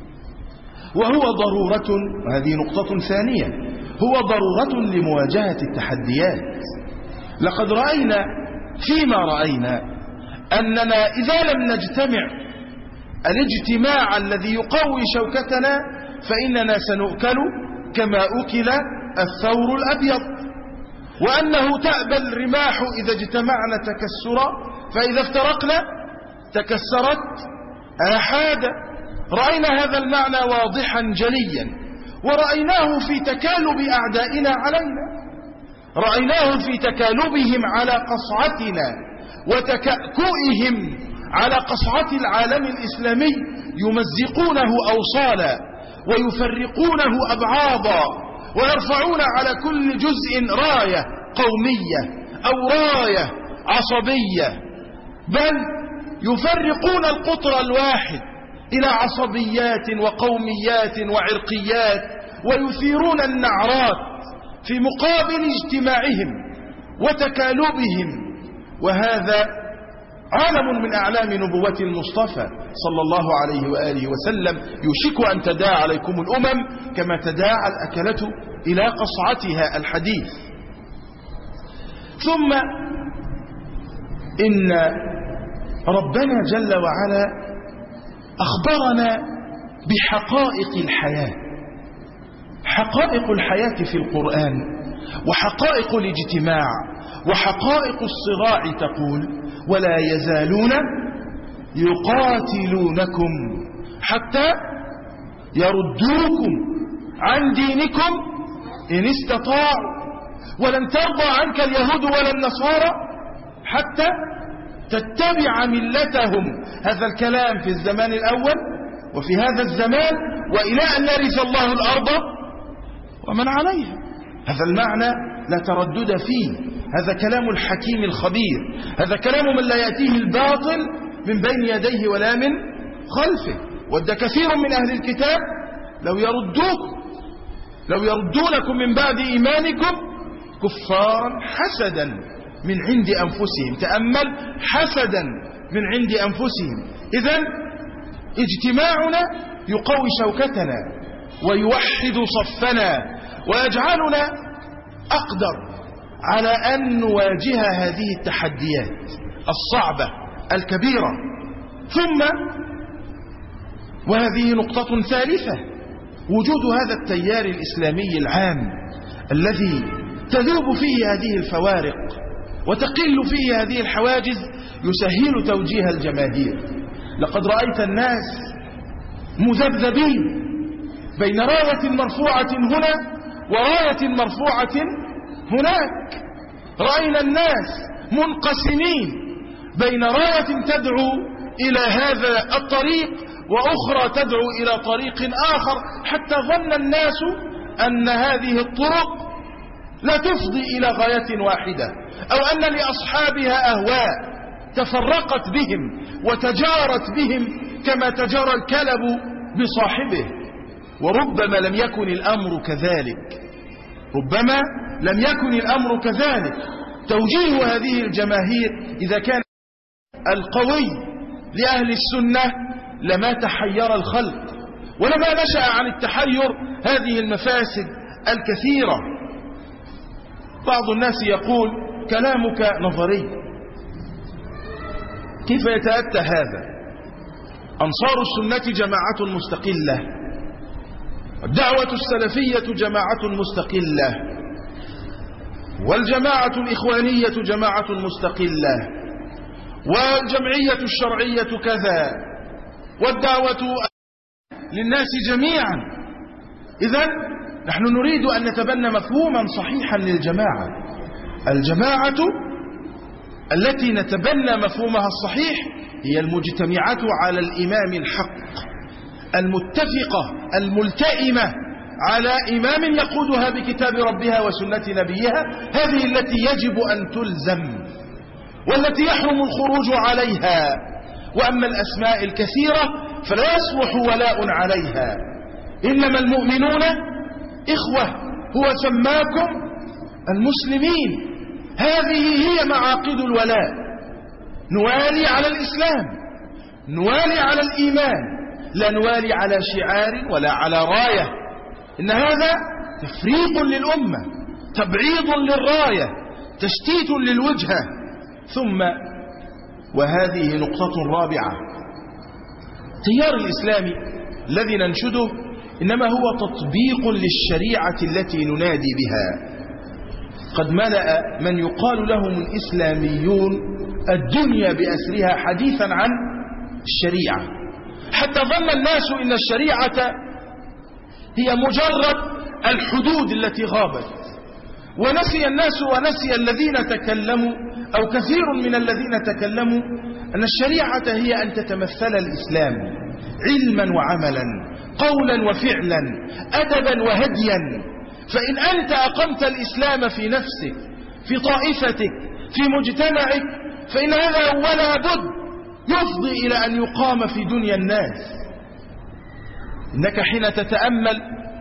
[SPEAKER 3] وهو ضرورة، وهذه نقطة ثانية، هو ضرورة لمواجهة التحديات. لقد رأينا فيما رأينا أننا إذا لم نجتمع الاجتماع الذي يقوي شوكتنا فإننا سنؤكل كما أكل الثور الأبيض، وأنه تأبى الرماح إذا اجتمعنا تكسرا، فإذا افترقنا تكسرت آحادا. رأينا هذا المعنى واضحا جليا، ورأيناه في تكالب أعدائنا علينا، رأيناه في تكالبهم على قصعتنا وتكأكؤهم على قصعة العالم الإسلامي، يمزقونه أوصالا ويفرقونه أبعاضا، ويرفعون على كل جزء راية قومية أو راية عصبية، بل يفرقون القطر الواحد إلى عصبيات وقوميات وعرقيات، ويثيرون النعرات في مقابل اجتماعهم وتكالبهم. وهذا علم من أعلام نبوة المصطفى صلى الله عليه وآله وسلم، يوشك أن تداعى عليكم الأمم كما تداعى الأكلة إلى قصعتها الحديث. ثم إن ربنا جل وعلا أخبرنا بحقائق الحياة، حقائق الحياة في القرآن، وحقائق الاجتماع، وحقائق الصراع، تقول: ولا يزالون يقاتلونكم حتى يردوكم عن دينكم إن استطاعوا، ولن ترضى عنك اليهود ولا النصارى حتى تتبع ملتهم. هذا الكلام في الزمان الأول وفي هذا الزمان، وإلى أن يرث الله الأرض ومن عليها. هذا المعنى لا تردد فيه، هذا كلام الحكيم الخبير، هذا كلام من لا يأتيه الباطل من بين يديه ولا من خلفه. ود كثير من أهل الكتاب لو يردوكم لو يردونكم من بعد إيمانكم كفارا حسدا من عند أنفسهم. تأمل: حسدا من عند أنفسهم. إذن اجتماعنا يقوي شوكتنا ويوحد صفنا ويجعلنا أقدر على أن نواجه هذه التحديات الصعبة الكبيرة. ثم وهذه نقطة ثالثة: وجود هذا التيار الإسلامي العام الذي تذوب فيه هذه الفوارق وتقل فيه هذه الحواجز يسهل توجيه الجماهير. لقد رأيت الناس مذبذبين بين راية مرفوعة هنا وراية مرفوعة هناك. رأينا الناس منقسمين بين راية تدعو إلى هذا الطريق وأخرى تدعو إلى طريق آخر، حتى ظن الناس أن هذه الطرق لا تفضي إلى غاية واحدة، أو أن لأصحابها أهواء تفرقت بهم وتجارت بهم كما تجارى الكلب بصاحبه. وربما لم يكن الأمر كذلك، ربما لم يكن الأمر كذلك. توجيه هذه الجماهير إذا كان القوي لأهل السنة لما تحير الخلق، ولما نشأ عن التحير هذه المفاسد الكثيرة. بعض الناس يقول كلامك نظري، كيف يتأتى هذا؟ أنصار السنة جماعة مستقلة، الدعوة السلفية جماعة مستقلة، والجماعة الإخوانية جماعة مستقلة، والجمعية الشرعية كذا، والدعوة للناس جميعا. إذن نحن نريد أن نتبنى مفهوما صحيحا للجماعة. الجماعة التي نتبنى مفهومها الصحيح هي المجتمعة على الإمام الحق، المتفقة الملتئمة على إمام يقودها بكتاب ربها وسنة نبيها، هذه التي يجب أن تلزم والتي يحرم الخروج عليها. وأما الأسماء الكثيرة فلا يصلح ولاء عليها. إنما المؤمنون إخوة، هو سماكم المسلمين. هذه هي معاقد الولاء، نوالي على الإسلام، نوالي على الإيمان، لا نوالي على شعار ولا على راية. إن هذا تفريق للأمة، تبعيض للراية، تشتيت للوجهة. ثم وهذه نقطة رابعة، التيار الإسلامي الذي ننشده إنما هو تطبيق للشريعة التي ننادي بها. قد ملأ من يقال لهم الإسلاميون الدنيا بأسرها حديثا عن الشريعة، حتى ظن الناس إن الشريعة هي مجرد الحدود التي غابت، ونسي الناس ونسي الذين تكلموا أو كثير من الذين تكلموا أن الشريعة هي أن تتمثل الإسلام علما وعملا، قولا وفعلا، أدبا وهديا. فإن أنت أقمت الإسلام في نفسك، في طائفتك، في مجتمعك، فإن هذا ولا بد يفضي إلى أن يقام في دنيا الناس. إنك حين تتأمل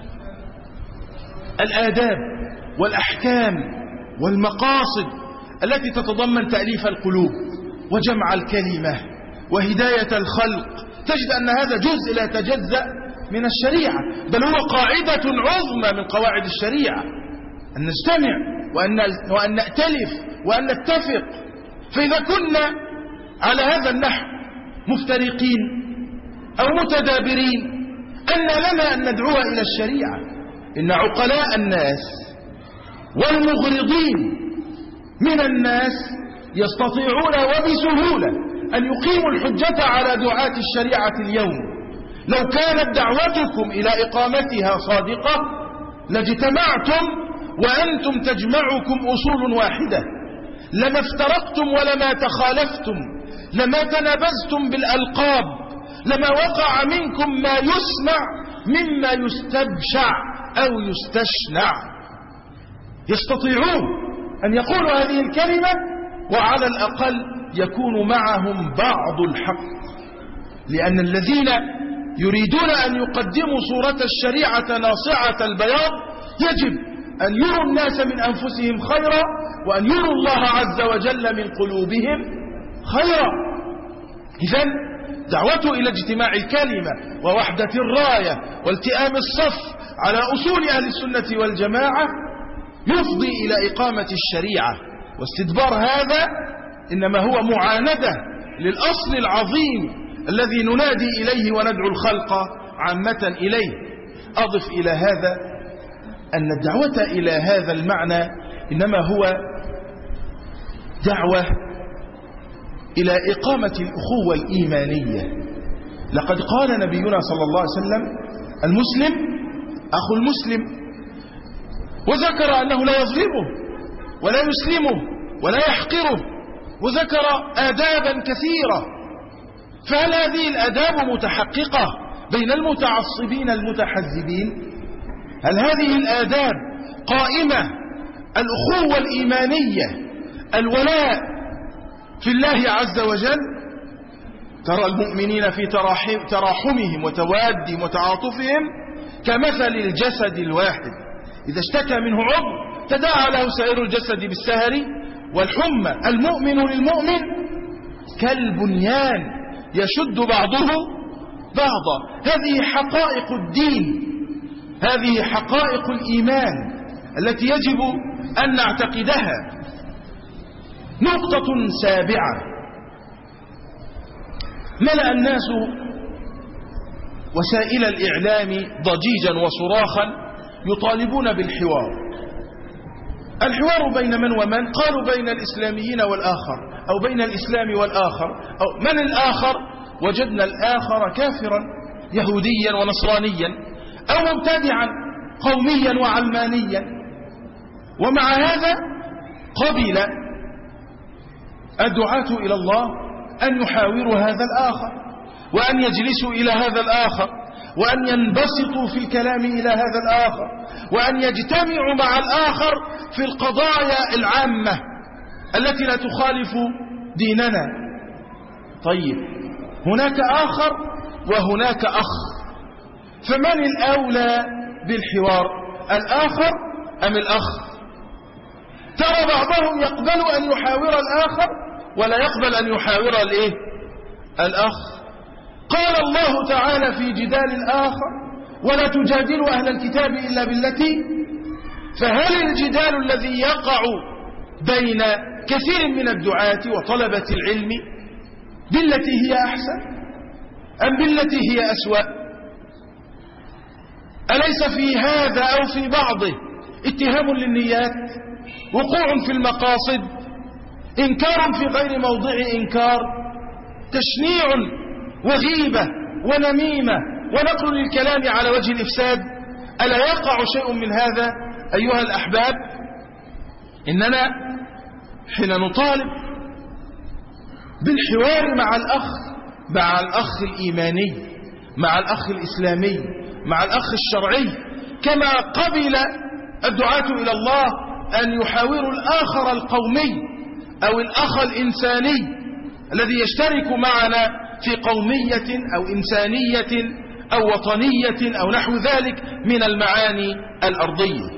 [SPEAKER 3] الآداب والأحكام والمقاصد التي تتضمن تأليف القلوب وجمع الكلمة وهداية الخلق، تجد أن هذا جزء لا يتجزأ من الشريعة، بل هو قاعدة عظمى من قواعد الشريعة، أن نجتمع وأن, وأن نأتلف وأن نتفق. فإذا كنا على هذا النحو مفترقين أو متدابرين، أن لنا أن ندعو إلى الشريعة. إن عقلاء الناس والمغرضين من الناس يستطيعون وبسهولة أن يقيموا الحجة على دعاة الشريعة اليوم. لو كانت دعوتكم إلى إقامتها صادقة لاجتمعتم وأنتم تجمعكم أصول واحدة، لما افترقتم ولما تخالفتم، لما تنابزتم بالألقاب، لما وقع منكم ما يسمع مما يستبشع أو يستشنع. يستطيعون أن يقولوا هذه الكلمة وعلى الأقل يكون معهم بعض الحق، لأن الذين يريدون أن يقدموا صورة الشريعة ناصعة البياض يجب أن يروا الناس من أنفسهم خيرا، وأن يروا الله عز وجل من قلوبهم خيرا. إذن دعوته إلى اجتماع الكلمة ووحدة الراية والتئام الصف على أصول أهل السنة والجماعة يفضي إلى إقامة الشريعة، واستدبار هذا إنما هو معاندة للأصل العظيم الذي ننادي إليه وندعو الخلق عامة إليه. أضف إلى هذا أن الدعوة إلى هذا المعنى إنما هو دعوة إلى إقامة الأخوة الإيمانية. لقد قال نبينا صلى الله عليه وسلم: المسلم أخو المسلم، وذكر أنه لا يظلمه ولا يسلمه ولا يحقره، وذكر آدابا كثيرة. فهل هذه الآداب متحققة بين المتعصبين المتحزبين؟ هل هذه الآداب قائمة؟ الأخوة الإيمانية، الولاء في الله عز وجل. ترى المؤمنين في تراحم تراحمهم وتوادهم وتعاطفهم كمثل الجسد الواحد، إذا اشتكى منه عضو تداعى له سائر الجسد بالسهر والحمى. المؤمن للمؤمن كالبنيان يشد بعضه بعضا. هذه حقائق الدين، هذه حقائق الإيمان التي يجب أن نعتقدها. نقطة سابعة: ملأ الناس وسائل الإعلام ضجيجا وصراخا يطالبون بالحوار. الحوار بين من ومن؟ قالوا بين الإسلاميين والآخر، أو بين الإسلام والآخر. أو من الآخر؟ وجدنا الآخر كافرا يهوديا ونصرانيا، أو مبتدعا قوميا وعلمانيا. ومع هذا قبل الدعاة إلى الله أن يحاوروا هذا الآخر، وأن يجلسوا إلى هذا الآخر، وأن ينبسطوا في الكلام إلى هذا الآخر، وأن يجتمعوا مع الآخر في القضايا العامة التي لا تخالف ديننا. طيب، هناك آخر وهناك أخ، فمن الأولى بالحوار، الآخر أم الأخ؟ ترى بعضهم يقبل أن يحاور الآخر ولا يقبل أن يحاور الإيه؟ الأخ. قال الله تعالى في جدال الآخر: ولا تجادلوا أهل الكتاب إلا بالتي. فهل الجدال الذي يقع بين كثير من الدعاة وطلبة العلم بالتي هي أحسن أم بالتي هي أسوأ؟ أليس في هذا أو في بعضه اتهام للنيات، وقوع في المقاصد، إنكار في غير موضع إنكار، تشنيع وغيبة ونميمة ونقل للكلام على وجه الإفساد؟ ألا يقع شيء من هذا أيها الأحباب؟ إننا حين نطالب بالحوار مع الأخ، مع الأخ الإيماني، مع الأخ الإسلامي، مع الأخ الشرعي، كما قبل الدعاة إلى الله أن يحاوروا الآخر القومي أو الأخ الإنساني الذي يشترك معنا في قومية أو إنسانية أو وطنية أو نحو ذلك من المعاني الأرضية.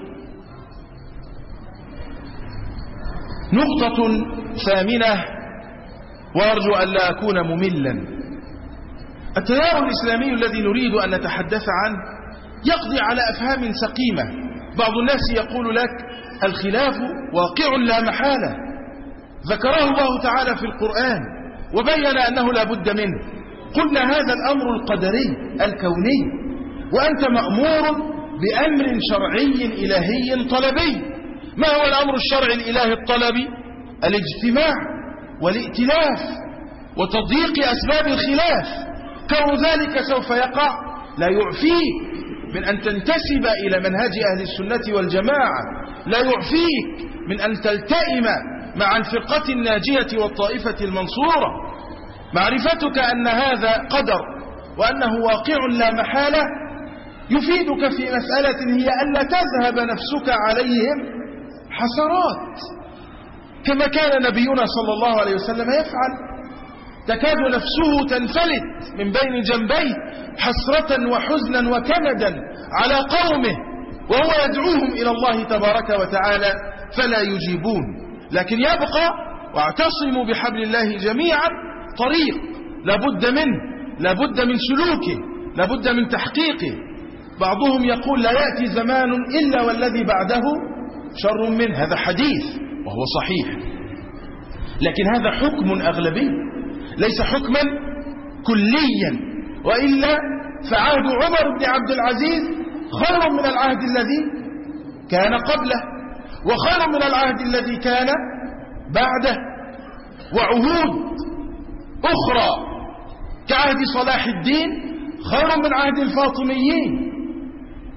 [SPEAKER 3] نقطة ثامنة، وأرجو أن لا أكون مملا. التيار الإسلامي الذي نريد أن نتحدث عنه يقضي على أفهام سقيمة. بعض الناس يقول لك الخلاف واقع لا محالة، ذكره الله تعالى في القرآن وبين أنه لا بد منه. قلنا هذا الأمر القدري الكوني، وأنت مأمور بأمر شرعي إلهي طلبي. ما هو الأمر الشرعي الإلهي الطلبي؟ الاجتماع والائتلاف وتضييق أسباب الخلاف. كون ذلك سوف يقع لا يعفيك من أن تنتسب إلى منهج أهل السنة والجماعة، لا يعفيك من أن تلتئم مع الفرقة الناجية والطائفة المنصورة. معرفتك أن هذا قدر وأنه واقع لا محالة يفيدك في مسألة هي أن لا تذهب نفسك عليهم حسرات، كما كان نبينا صلى الله عليه وسلم يفعل. تكاد نفسه تنفلت من بين جنبيه حسرة وحزنا وكمدا على قومه، وهو يدعوهم إلى الله تبارك وتعالى فلا يجيبون. لكن يبقى واعتصموا بحبل الله جميعا طريق لابد منه، لابد من سلوكه، لابد من تحقيقه. بعضهم يقول لا يأتي زمان إلا والذي بعده شر منه، هذا حديث وهو صحيح، لكن هذا حكم أغلبي ليس حكما كليا. وإلا فعهد عمر بن عبد العزيز خير من العهد الذي كان قبله، وخير من العهد الذي كان بعده. وعهود أخرى كعهد صلاح الدين خير من عهد الفاطميين.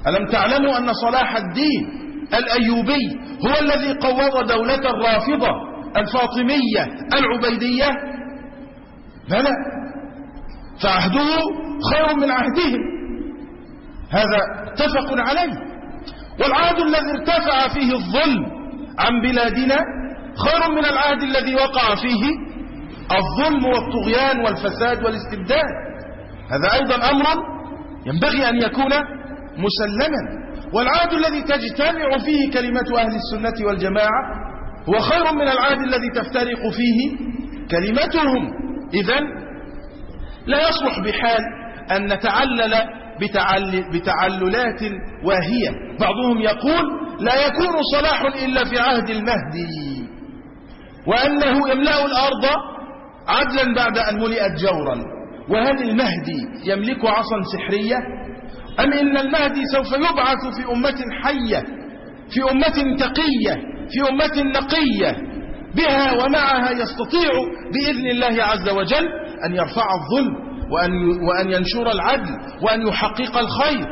[SPEAKER 3] ألم تعلموا أن صلاح الدين الأيوبي هو الذي قوض دولة الرافضة الفاطمية العبيدية؟ بلى، فعهده خير من عهدهم، هذا اتفق عليه. والعهد الذي ارتفع فيه الظلم عن بلادنا خير من العهد الذي وقع فيه الظلم والطغيان والفساد والاستبداد. هذا أيضا أمر ينبغي أن يكون مسلما. والعهد الذي تجتمع فيه كلمة أهل السنة والجماعة هو خير من العهد الذي تفترق فيه كلمتهم. إذن لا يصلح بحال أن نتعلل بتعل بتعللات واهية. بعضهم يقول لا يكون صلاح إلا في عهد المهدي، وأنه يملأ الأرض عدلا بعد أن ملئت جورا. وهل المهدي يملك عصا سحرية؟ أم إن المهدي سوف يبعث في أمة حية، في أمة تقية، في أمة نقية، بها ومعها يستطيع بإذن الله عز وجل أن يرفع الظلم وأن وأن ينشر العدل وأن يحقق الخير.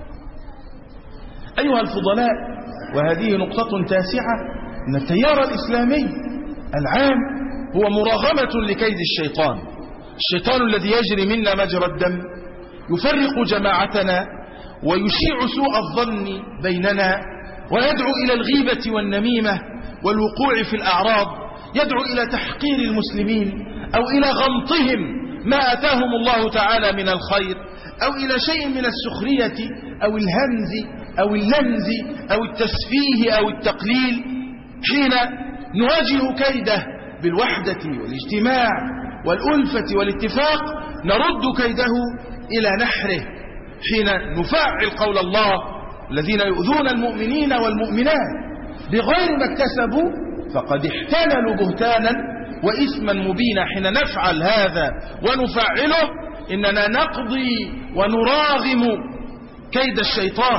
[SPEAKER 3] أيها الفضلاء، وهذه نقطة تاسعة، أن التيار الإسلامي العام هو مراغمة لكيد الشيطان، الشيطان الذي يجري منا مجرى الدم، يفرق جماعتنا ويشيع سوء الظن بيننا، ويدعو إلى الغيبة والنميمة والوقوع في الأعراض، يدعو إلى تحقير المسلمين أو إلى غمطهم ما أتاهم الله تعالى من الخير، أو إلى شيء من السخرية أو الهمز أو اللمز أو التسفيه أو التقليل. حين نواجه كيده بالوحدة والاجتماع والألفة والاتفاق نرد كيده إلى نحره. حين نفعل قول الله الذين يؤذون المؤمنين والمؤمنات بغير ما اكتسبوا فقد احتملوا بهتانا وإثما مبينا. حين نفعل هذا ونفعله إننا نقضي ونراغم كيد الشيطان،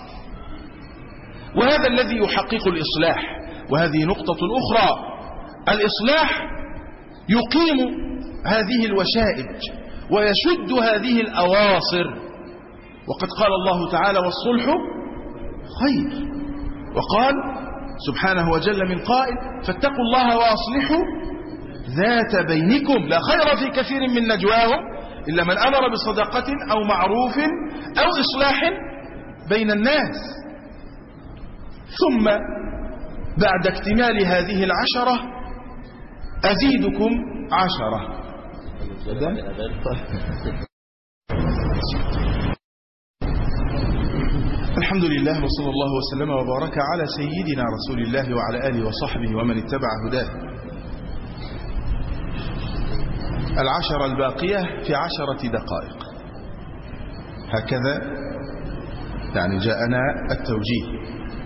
[SPEAKER 3] وهذا الذي يحقق الإصلاح. وهذه نقطة أخرى، الإصلاح يقيم هذه الوشائج ويشد هذه الأواصر. وقد قال الله تعالى والصلح خير، وقال سبحانه وجل من قائل فاتقوا الله وأصلحوا ذات بينكم لا خير في كثير من نجواهم إلا من أمر بصدقة أو معروف أو إصلاح بين الناس. ثم بعد اكتمال هذه العشرة أزيدكم عشرة. الحمد لله وصلى الله وسلم وبارك على سيدنا رسول الله وعلى آله وصحبه ومن اتبع هداه. العشرة الباقية في عشرة دقائق، هكذا يعني جاءنا التوجيه.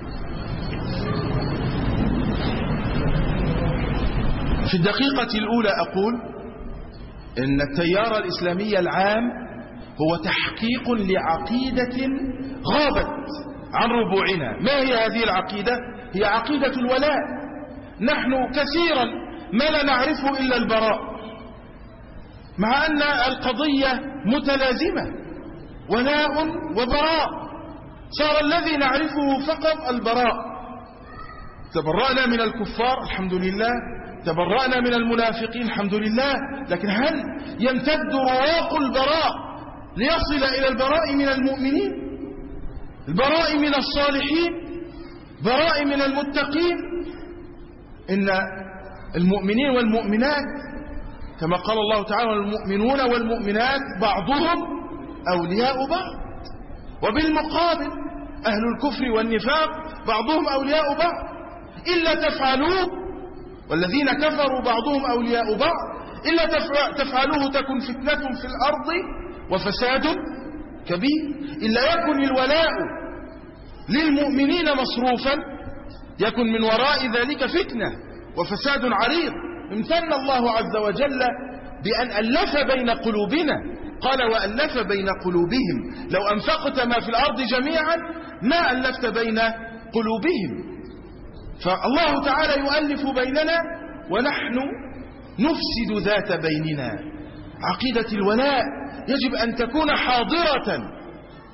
[SPEAKER 3] في الدقيقة الأولى أقول إن التيار الإسلامي العام هو تحقيق لعقيدة غابت عن ربوعنا. ما هي هذه العقيدة؟ هي عقيدة الولاء. نحن كثيرا ما لا نعرفه إلا البراء، مع أن القضية متلازمة، ولاء وبراء. صار الذي نعرفه فقط البراء. تبرأنا من الكفار الحمد لله، تبرأنا من المنافقين الحمد لله، لكن هل يمتد رواق البراء ليصل إلى البراء من المؤمنين، البراء من الصالحين، براء من المتقين؟ إن المؤمنين والمؤمنات كما قال الله تعالى والمؤمنون والمؤمنات بعضهم أولياء بعض، وبالمقابل أهل الكفر والنفاق بعضهم أولياء بعض. إلا تفعلوه، والذين كفروا بعضهم أولياء بعض، إلا تفعلوه تكن فتنة في الأرض وفساد كبير. إلا يكن الولاء للمؤمنين مصروفا يكن من وراء ذلك فتنة وفساد عريض. امتن الله عز وجل بأن ألف بين قلوبنا، قال وألف بين قلوبهم لو أنفقت ما في الأرض جميعا ما ألفت بين قلوبهم. فالله تعالى يؤلف بيننا ونحن نفسد ذات بيننا. عقيدة الولاء يجب أن تكون حاضرة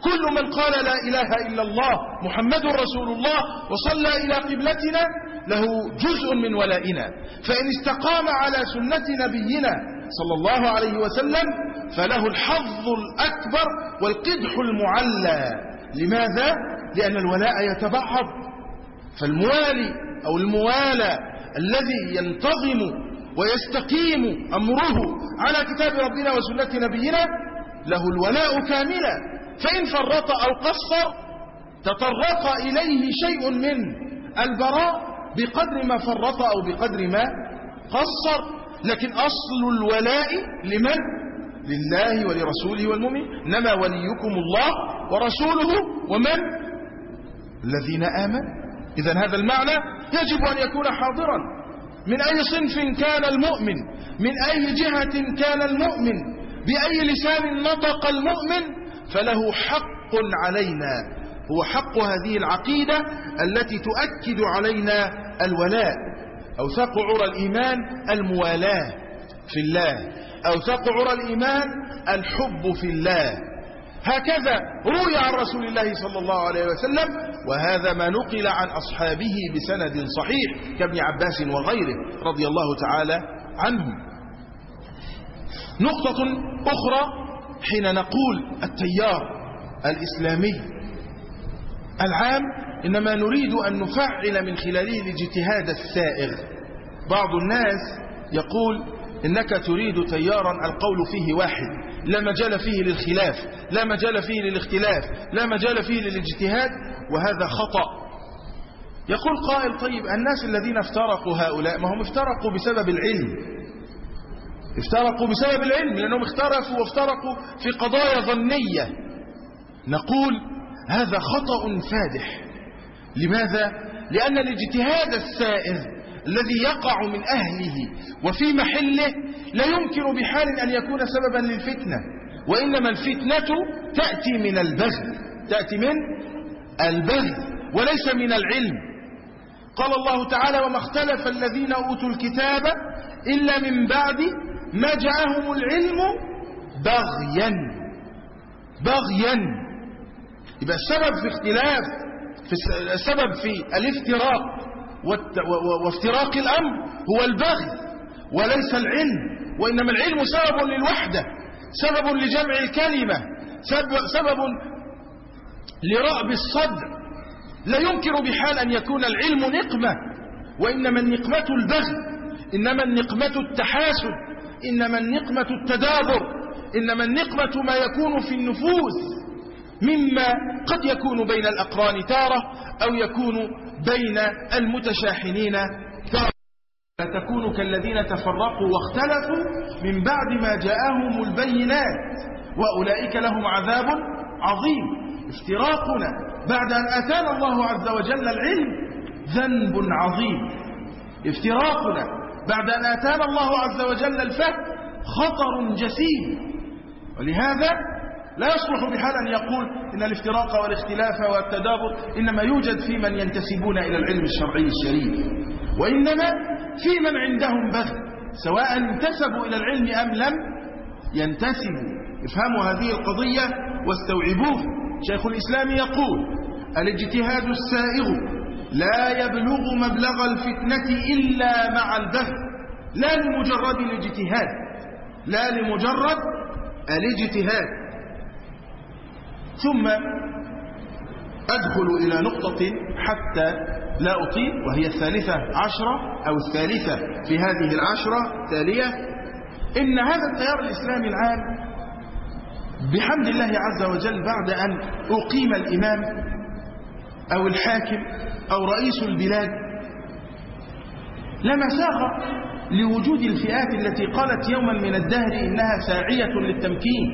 [SPEAKER 3] كل من قال لا إله إلا الله محمد رسول الله وصلى إلى قبلتنا له جزء من ولائنا، فإن استقام على سنة نبينا صلى الله عليه وسلم فله الحظ الأكبر والقدح المعلى. لماذا؟ لأن الولاء يتبعض، فالموالي أو الموالى الذي ينتظم ويستقيم أمره على كتاب ربنا وسنة نبينا له الولاء كاملا، فإن فرط أو قصر تطرق إليه شيء من البراء بقدر ما فرط أو بقدر ما قصر، لكن أصل الولاء لمن؟ لله ولرسوله والمؤمن، إنما وليكم الله ورسوله ومن؟ الذين آمنوا. إذن هذا المعنى يجب أن يكون حاضرا من أي صنف كان المؤمن، من أي جهة كان المؤمن، بأي لسان نطق المؤمن، فله حق علينا، هو حق هذه العقيدة التي تؤكد علينا الولاء. أوثاق عرى الإيمان الموالاة في الله، أوثاق عرى الإيمان الحب في الله. هكذا روي عن رسول الله صلى الله عليه وسلم، وهذا ما نقل عن أصحابه بسند صحيح كابن عباس وغيره رضي الله تعالى عنهم. نقطة أخرى حين نقول التيار الإسلامي العام إنما نريد أن نفعل من خلاله الاجتهاد السائغ. بعض الناس يقول إنك تريد تيارا القول فيه واحد، لا مجال فيه للخلاف، لا مجال فيه للاختلاف، لا مجال فيه للاجتهاد، وهذا خطأ. يقول قائل طيب الناس الذين افترقوا هؤلاء ما هم افترقوا بسبب العلم، افترقوا بسبب العلم لأنهم اختلفوا وافترقوا في قضايا ظنية. نقول هذا خطأ فادح. لماذا؟ لأن الاجتهاد السائر الذي يقع من أهله وفي محله لا يمكن بحال أن يكون سببا للفتنة، وإنما الفتنة تأتي من البغي، تأتي من البغي وليس من العلم. قال الله تعالى وما اختلف الذين أوتوا الكتاب إلا من بعد ما جاءهم العلم بغيا بغيا. يبقى السبب في اختلاف، في السبب في الافتراق وافتراق الأمر هو البغي وليس العلم، وإنما العلم سبب للوحدة، سبب لجمع الكلمة، سبب لرأب الصدر. لا يمكن بحال أن يكون العلم نقمة، وإنما النقمة البغي، إنما النقمة التحاسد، إنما النقمة التدابر، إنما النقمة ما يكون في النفوس مما قد يكون بين الأقران تارة أو يكون بين المتشاحنين تارة. فتكون كالذين تفرقوا واختلفوا من بعد ما جاءهم البينات وأولئك لهم عذاب عظيم. افتراقنا بعد أن أتانا الله عز وجل العلم ذنب عظيم، افتراقنا بعد أن أتانا الله عز وجل الفهم خطر جسيم. ولهذا لا يصلح بحال أن يقول إن الافتراق والاختلاف والتدابر إنما يوجد في من ينتسبون إلى العلم الشرعي الشريف، وإنما في من عندهم بغي سواء انتسبوا إلى العلم أم لم ينتسبوا. افهموا هذه القضية واستوعبوها. شيخ الإسلام يقول الاجتهاد السائغ لا يبلغ مبلغ الفتنة إلا مع البغي، لا لمجرد الاجتهاد، لا لمجرد الاجتهاد. ثم أدخل إلى نقطة حتى لا أطيل، وهي الثالثة عشرة أو الثالثة في هذه العشرة تالية. إن هذا التيار الإسلامي العام بحمد الله عز وجل بعد أن أقيم الإمام أو الحاكم أو رئيس البلاد لما ساغ لوجود الفئات التي قالت يوما من الدهر إنها ساعية للتمكين.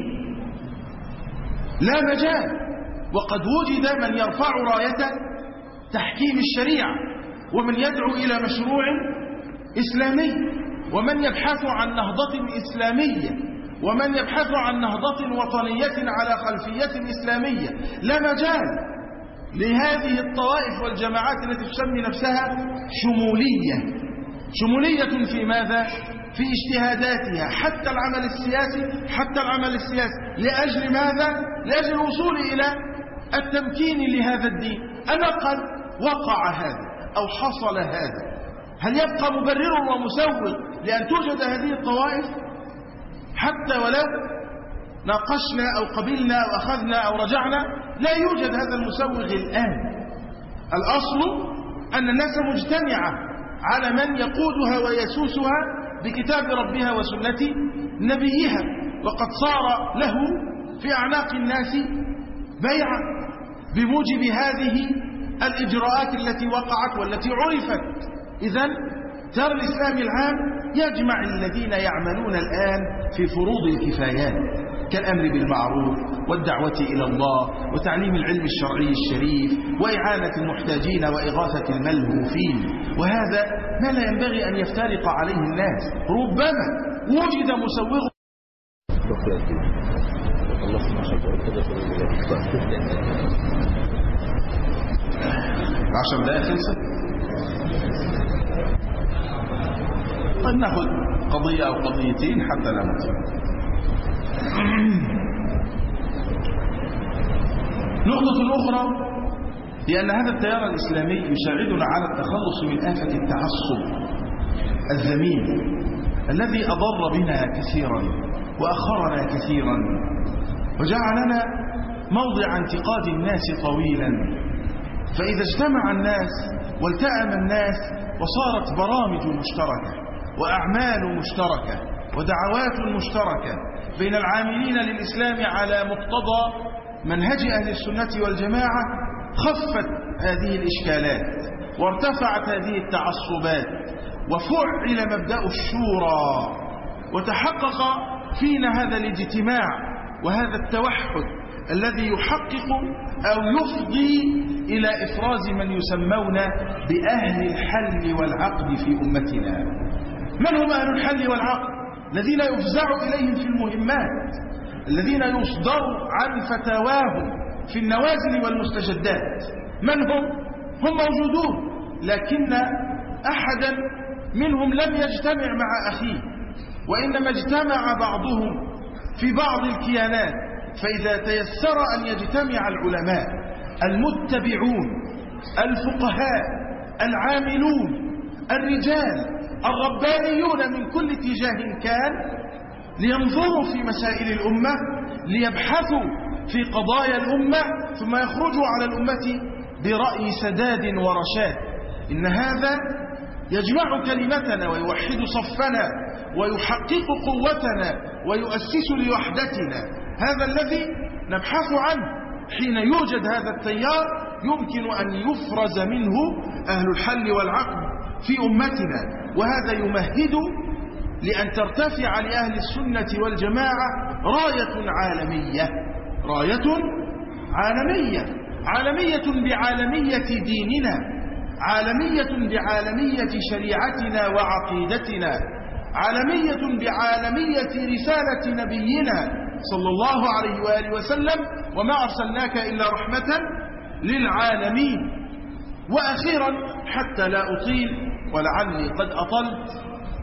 [SPEAKER 3] لا مجال، وقد وجد من يرفع راية تحكيم الشريعة، ومن يدعو إلى مشروع إسلامي، ومن يبحث عن نهضة إسلامية، ومن يبحث عن نهضة وطنية على خلفية إسلامية. لا مجال لهذه الطوائف والجماعات التي تسمي نفسها شمولية. شمولية في ماذا؟ في اجتهاداتها حتى العمل السياسي حتى العمل السياسي لأجل ماذا؟ لأجل الوصول إلى التمكين لهذا الدين. أما قد وقع هذا أو حصل هذا، هل يبقى مبرر ومسوغ لأن توجد هذه الطوائف؟ حتى ولو ناقشنا أو قبلنا أو أخذنا أو رجعنا لا يوجد هذا المسوغ الآن. الأصل أن الناس مجتمعة على من يقودها ويسوسها بكتاب ربها وسنة نبيها، وقد صار له في أعناق الناس بيعا بموجب هذه الإجراءات التي وقعت والتي عرفت. إذن دار الإسلام العام يجمع الذين يعملون الآن في فروض الكفايات كالأمر بالمعروف والدعوة إلى الله وتعليم العلم الشرعي الشريف وإعانة المحتاجين وإغاثة الملهوفين، وهذا ما لا ينبغي أن يفترق عليه الناس. ربما وجد مسوغ عشر دقائق خلصت. طيب ناخذ قضية أو قضيتين حتى لا نطيل. نقطة أخرى هي أن هذا التيار الإسلامي يساعدنا على التخلص من آفة التعصب الذميم الذي أضر بنا كثيرا وأخرنا كثيرا وجعلنا موضع انتقاد الناس طويلا. فإذا اجتمع الناس والتأم الناس وصارت برامج مشتركة وأعمال مشتركة ودعوات مشتركة بين العاملين للإسلام على مقتضى منهج أهل السنة والجماعة، خفت هذه الإشكالات وارتفعت هذه التعصبات وفعل مبدأ الشورى وتحقق فينا هذا الاجتماع وهذا التوحد الذي يحقق أو يفضي إلى إفراز من يسمون بأهل الحل والعقد في أمتنا. من هم أهل الحل والعقد؟ الذين يفزع إليهم في المهمات، الذين يصدر عن فتاواهم في النوازل والمستجدات. من هم؟ هم موجودون، لكن أحدا منهم لم يجتمع مع أخيه، وإنما اجتمع بعضهم في بعض الكيانات. فإذا تيسر أن يجتمع العلماء المتبعون الفقهاء العاملون الرجال الربانيون من كل اتجاه كان لينظروا في مسائل الأمة ليبحثوا في قضايا الأمة ثم يخرجوا على الأمة برأي سداد ورشاد، إن هذا يجمع كلمتنا ويوحد صفنا ويحقق قوتنا ويؤسس لوحدتنا. هذا الذي نبحث عنه. حين يوجد هذا التيار يمكن أن يفرز منه أهل الحل والعقد في أمتنا، وهذا يمهد لأن ترتفع لأهل السنة والجماعة راية عالمية، راية عالمية عالمية بعالمية ديننا، عالمية بعالمية شريعتنا وعقيدتنا، عالمية بعالمية رسالة نبينا صلى الله عليه وآله وسلم، وما أرسلناك إلا رحمة للعالمين. وأخيرا حتى لا أطيل ولعلي قد أطلت،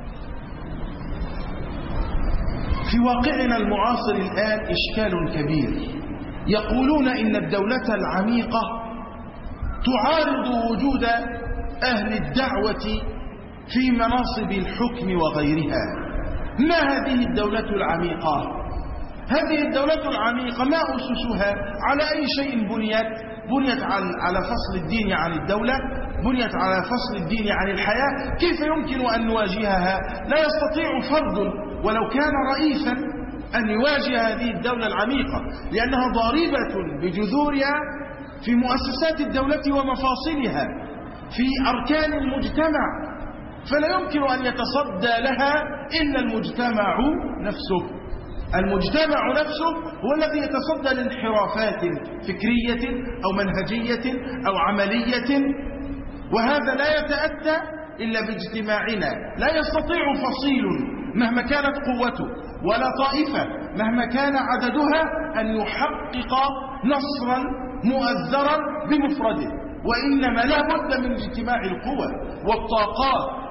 [SPEAKER 3] في واقعنا المعاصر الآن إشكال كبير. يقولون إن الدولة العميقة تعارض وجود أهل الدعوة في مناصب الحكم وغيرها. ما هذه الدولة العميقة؟ هذه الدولة العميقة ما أسسها؟ على أي شيء بنيت؟ بنيت على فصل الدين عن الدولة، بنيت على فصل الدين عن الحياة. كيف يمكن أن نواجهها؟ لا يستطيع فرد ولو كان رئيسا أن يواجه هذه الدولة العميقة، لأنها ضاربة بجذورها في مؤسسات الدولة ومفاصلها، في أركان المجتمع، فلا يمكن أن يتصدى لها إلا المجتمع نفسه. المجتمع نفسه هو الذي يتصدى لانحرافات فكرية أو منهجية أو عملية، وهذا لا يتأتى إلا باجتماعنا. لا يستطيع فصيل مهما كانت قوته ولا طائفة مهما كان عددها أن يحقق نصرا مؤزرا بمفرده، وإنما لا بد من اجتماع القوى والطاقات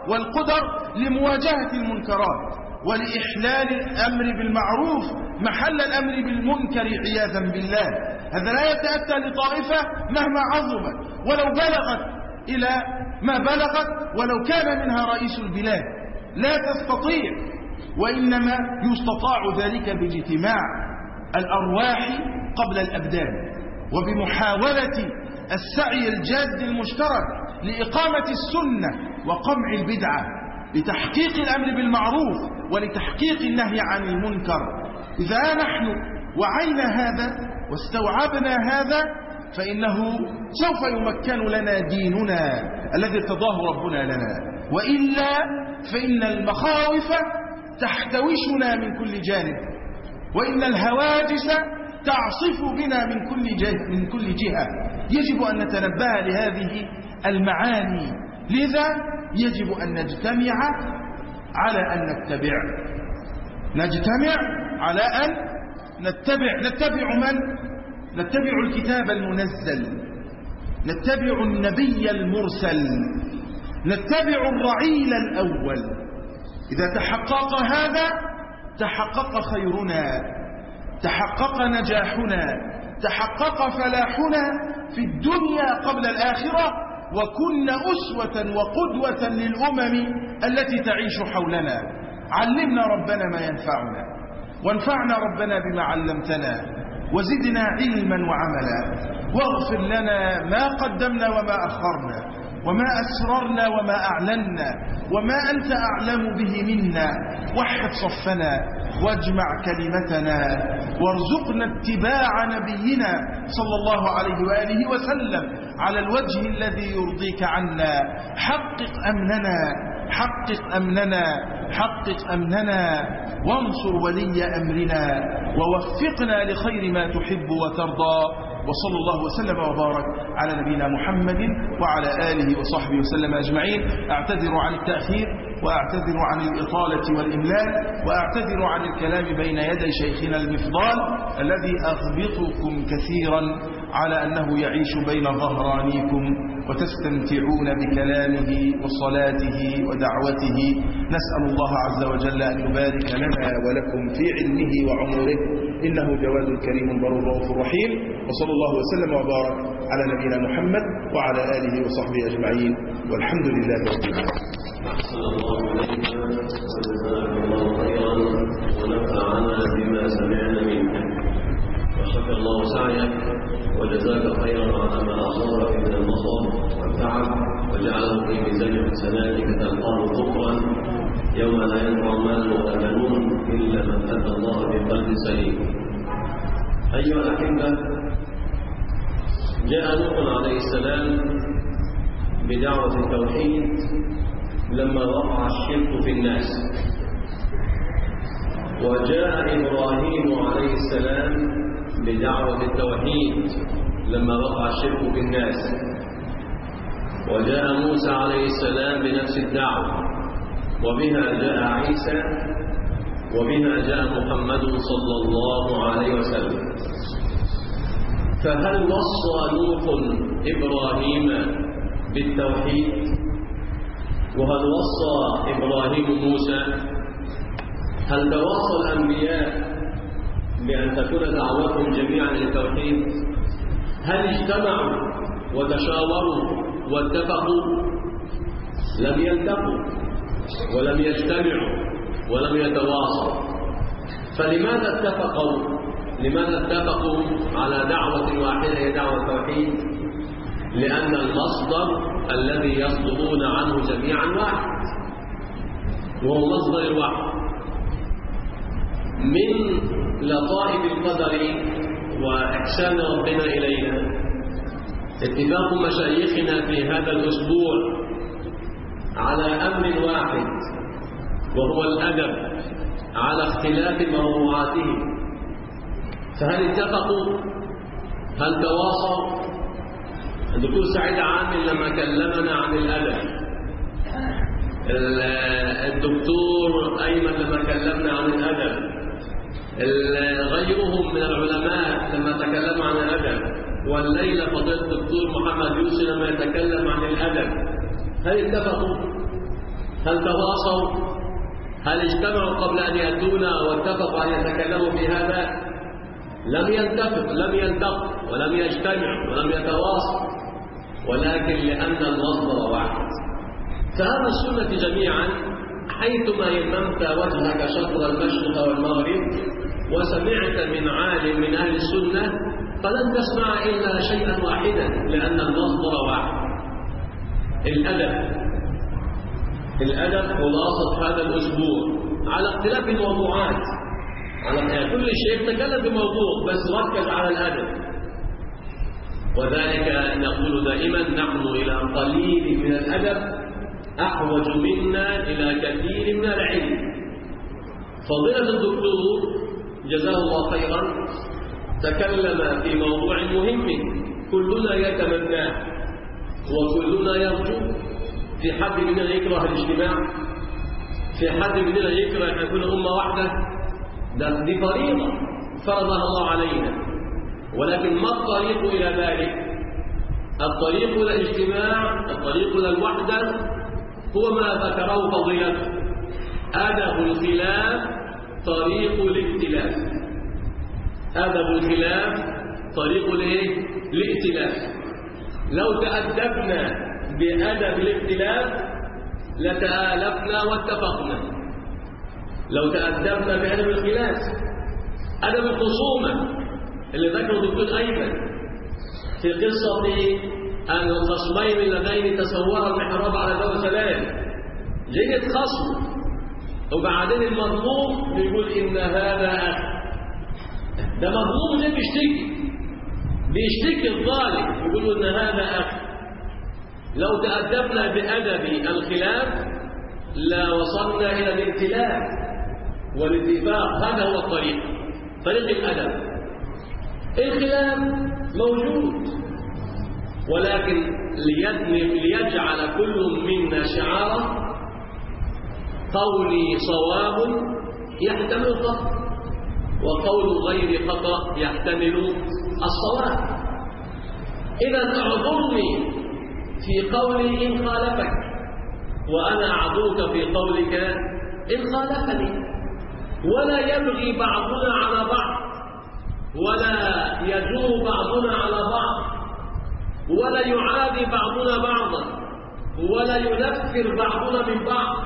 [SPEAKER 3] والقدر لمواجهة المنكرات ولإحلال الأمر بالمعروف محل الأمر بالمنكر عياذا بالله. هذا لا يتأتى لطائفة مهما عظمت ولو بلغت إلى ما بلغت ولو كان منها رئيس البلاد، لا تستطيع، وإنما يستطاع ذلك باجتماع الأرواح قبل الأبدان وبمحاولة السعي الجاد المشترك لإقامة السنة وقمع البدعة لتحقيق الأمر بالمعروف ولتحقيق النهي عن المنكر. إذا نحن وعينا هذا واستوعبنا هذا فإنه سوف يمكن لنا ديننا الذي ارتضاه ربنا لنا، وإلا فإن المخاوف تحتوشنا من كل جانب، وإن الهواجس تعصف بنا من كل جهة, من كل جهة. يجب أن نتنبه لهذه المعاني، لذا يجب أن نجتمع على أن نتبع نجتمع على أن نتبع نتبع من؟ نتبع الكتاب المنزل، نتبع النبي المرسل، نتبع الرعيل الأول. إذا تحقق هذا تحقق خيرنا، تحقق نجاحنا، تحقق فلاحنا في الدنيا قبل الآخرة، وكنا أسوة وقدوة للأمم التي تعيش حولنا. علمنا ربنا ما ينفعنا، وانفعنا ربنا بما علمتنا، وزدنا علما وعملا، واغفر لنا ما قدمنا وما أخرنا، وما أسررنا وما أعلنا، وما أنت أعلم به منا، وحد صفنا واجمع كلمتنا، وارزقنا اتباع نبينا صلى الله عليه وآله وسلم على الوجه الذي يرضيك عنا. حقق أمننا حقق أمننا حقق أمننا وانصر ولي أمرنا، ووفقنا لخير ما تحب وترضى. وصلى الله وسلم وبارك على نبينا محمد وعلى آله وصحبه وسلم أجمعين. أعتذر عن التأخير، وأعتذر عن الإطالة والإملال، وأعتذر عن الكلام بين يدي شيخنا المفضال الذي أغبطكم كثيرا على أنه يعيش بين ظهرانيكم وتستمتعون بكلامه وصلاته ودعوته. نسأل الله عز وجل أن يبارك لنا ولكم في علمه وعمره، إنه جواد كريم بر رؤوف رحيم. وصلى الله وسلم وبارك على نبينا محمد وعلى آله وصحبه أجمعين، والحمد لله رب العالمين.
[SPEAKER 2] أحسن الله إليكم وجزاكم الله خيرا ونفعنا بما سمعنا منك، وشكر الله سعيك وجزاك خيرا على ما أصابك من المصاب والتعب، وجعله في ميزان حسناتك تلقاه بكرا يوم لا ينفع مال ولا بنون إلا من أتى الله بقلب سليم. أيها الأحبة، جاء نوح عليه السلام بدعوة التوحيد لما وقع الشرك في الناس، وجاء إبراهيم عليه السلام بدعوة التوحيد لما وقع الشرك في الناس، وجاء موسى عليه السلام بنفس الدعوة، وبها جاء عيسى، وبها جاء محمد صلى الله عليه وسلم. فهل وصى نوح إبراهيم بالتوحيد؟ وهل وصى إبراهيم موسى؟ هل تواصى الأنبياء بأن تكون دعوتهم جميعا للتوحيد؟ هل اجتمعوا وتشاوروا واتفقوا؟ لم يلتقوا ولم يجتمعوا ولم يتواصوا. فلماذا اتفقوا؟ لماذا اتفقوا على دعوة واحدة هي دعوة التوحيد؟ لأن المصدر الذي يصدرون عنه جميعا واحد، وهو مصدر الوحي. من لطائف القدر وإحسان ربنا إلينا اتفاق مشايخنا في هذا الأسبوع على أمر واحد، وهو الأدب على اختلاف موضوعاته. فهل اتفقوا؟ هل تواصوا؟ الدكتور سعيد عامل لما كلمنا عن الأدب، الدكتور أيمن لما كلمنا عن الأدب، غيرهم من العلماء لما تكلموا عن الأدب، والليلة فضيلة الدكتور محمد يوسف لما يتكلم عن الأدب. هل اتفقوا؟ هل تواصوا؟ هل اجتمعوا قبل أن يأتونا واتفقوا أن يتكلموا في هذا؟ لم يتفق لم يلتقوا ولم يجتمعوا ولم يتواصلوا، ولكن لأن المصدر واحد. فأهل السنة جميعا حيثما يممت وجهك شطر المشرق والمغرب وسمعت من عالم من أهل السنة فلن تسمع إلا شيئا واحدا، لأن المصدر واحد. الأدب الأدب خلاصة هذا الأسبوع على اختلاف الموضوعات، على كل شيء نتكلم بموضوع بس ركز على الأدب. وذلك نقول دائما نحن إلى قليل من الأدب أحوج منا إلى كثير من العلم. فضيلة الدكتور جزاه الله خيرا تكلم في موضوع مهم كلنا يتمناه وكلنا يرجو. في حد مننا يكره الاجتماع؟ في حد مننا يكره أن نكون أمة واحدة؟ ده دي فريضة فرضها الله علينا، ولكن ما الطريق إلى ذلك؟ الطريق إلى الاجتماع، الطريق إلى الوحدة هو ما ذكره فضيلته: أدب الخلاف طريق الائتلاف. أدب الخلاف طريق الايه؟ الائتلاف. لو تأدبنا بأدب الائتلاف لتآلفنا واتفقنا. لو تأدبنا بأدب الخلاف، أدب الخصومة اللي ذكره الدكتور أيمن في قصة أن الخصمين اللذين تسورا المحراب على ذو سلام، جيت خصم وبعدين المظلوم بيقول إن هذا أخ. ده مظلوم جاي بيشتكي بيشتكي الظالم يقول إن هذا أخ. لو تأدبنا بأدب الخلاف لا وصلنا إلى الائتلاف والاتفاق. هذا هو الطريق، طريق الأدب. الخلاف موجود، ولكن ليجعل كل منا شعاره: قولي صواب يحتمل خطأ، وقول غير خطأ يحتمل الصواب. إذا اعذرني في قولي إن خالفك، وأنا أعذرك في قولك إن خالفني. ولا يبغي بعضنا على بعض، ولا يجور بعضنا على بعض، ولا يعادي بعضنا بعضا، ولا ينفر بعضنا من بعض.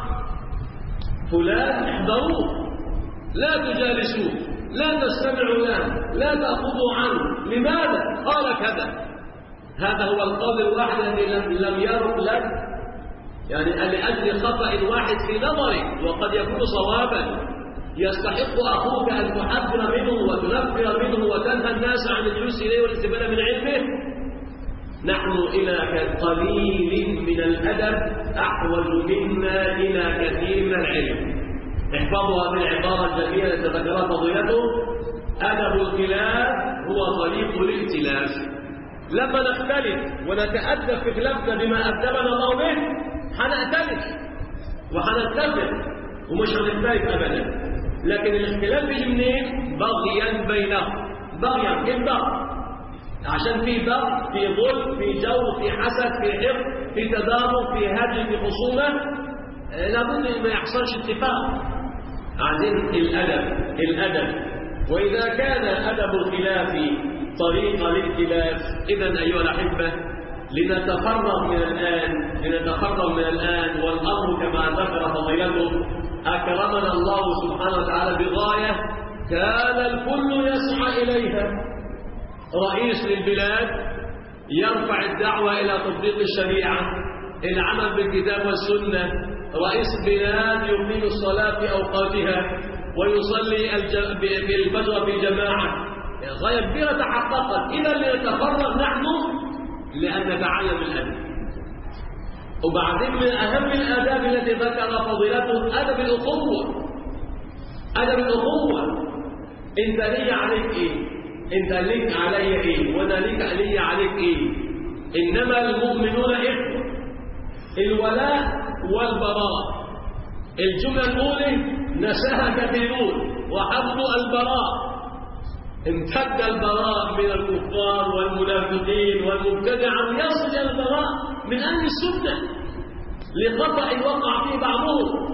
[SPEAKER 2] فلان احذروه، لا تجالسوه، لا تستمعوا له، لا تأخذوا عنه. لماذا؟ قال كذا. هذا هو القول الواحد الذي لم يرق لك، يعني لأجل خطأ واحد في نظرك وقد يكون صوابا يستحق أخوك أن تحذر منه وتنفر منه وتنهى الناس عن الجلوس إليه والاستفادة من علمه. نحن إلى قليل من الأدب أحوج منا إلى كثير من العلم. احفظوا هذه العبارة الجميلة التي ذكرها فضيلته: أدب الخلاف هو طريق الائتلاف. لما نختلف ونتأدب في خلافنا بما أدبنا الله به حنأتلف وحنتفق ومش هنختلف أبدا. لكن الاختلاف بيجي منين؟ بغيا بينهم، بغيا في بغي، عشان في بغي، في ظلم، في جور، في حسد، في حقد، في تدابر، في هجر، في خصومة. لابد ما يحصلش اتفاق. عايزين الأدب الأدب وإذا كان أدب الخلاف طريق الائتلاف، إذن أيها الأحبة لنتفرغ من الآن لنتفرغ من الآن والأمر كما ذكر فضيلته: أكرمنا الله سبحانه وتعالى بغاية كان الكل يسعى إليها. رئيس للبلاد يرفع الدعوة إلى تطبيق الشريعة، العمل بالكتاب والسنة. رئيس بلاد يقيم الصلاة في أوقاتها ويصلي بالفجر في جماعة. غاية كبيرة تحققت. إذا لنتفرغ نحن لأن نتعلم الأدب. وبعدين من أهم الآداب التي ذكر فضيلته أدب الأخوة. أدب الأخوة، أنت لي عليك إيه؟ أنت ليك علي إيه؟ وأنا ليك لي عليك إيه؟ إنما المؤمنون إخوة. الولاء والبراء، الجملة الأولى نساها كثيرون: وحفظ البراء. امتد البراء من الكفار والمنافقين والمبتدعة، يصل البراء من أهل السنة. لخطأ وقع فيه بعضهم.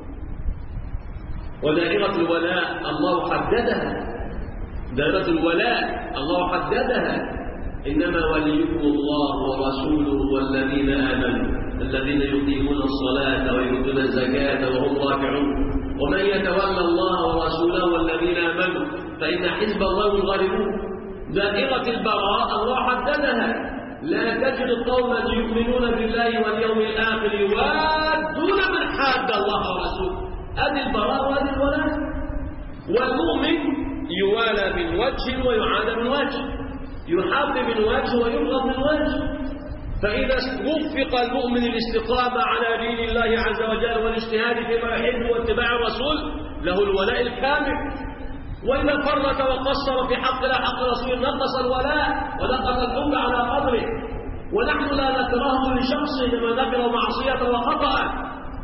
[SPEAKER 2] ودائرة الولاء الله حددها، دائرة الولاء الله حددها، إنما وليكم الله ورسوله والذين آمنوا الذين يقيمون الصلاة ويؤتون الزكاة وهم راكعون ومن يتولى الله ورسوله والذين آمنوا فإن حزب الله هم الغالبون. دائرة البراء الله حددها، لا تجد قوما يؤمنون بالله واليوم الآخر يوادون من حاد الله ورسوله. هذه البراء وهذه الولاء. والمؤمن يوالى من وجه ويعاد من وجه، يحب من وجه ويبغض من وجه. فإذا وفق المؤمن الاستقامة على دين الله عز وجل والاجتهاد فيما يحب واتباع الرسول له الولاء الكامل. وإذا فرط وقصر في حق لا حق رسول نقص الولاء ونقص الحب على قدره. ونحن لا نكرهه لشخص لما ذكر معصية وخطأ.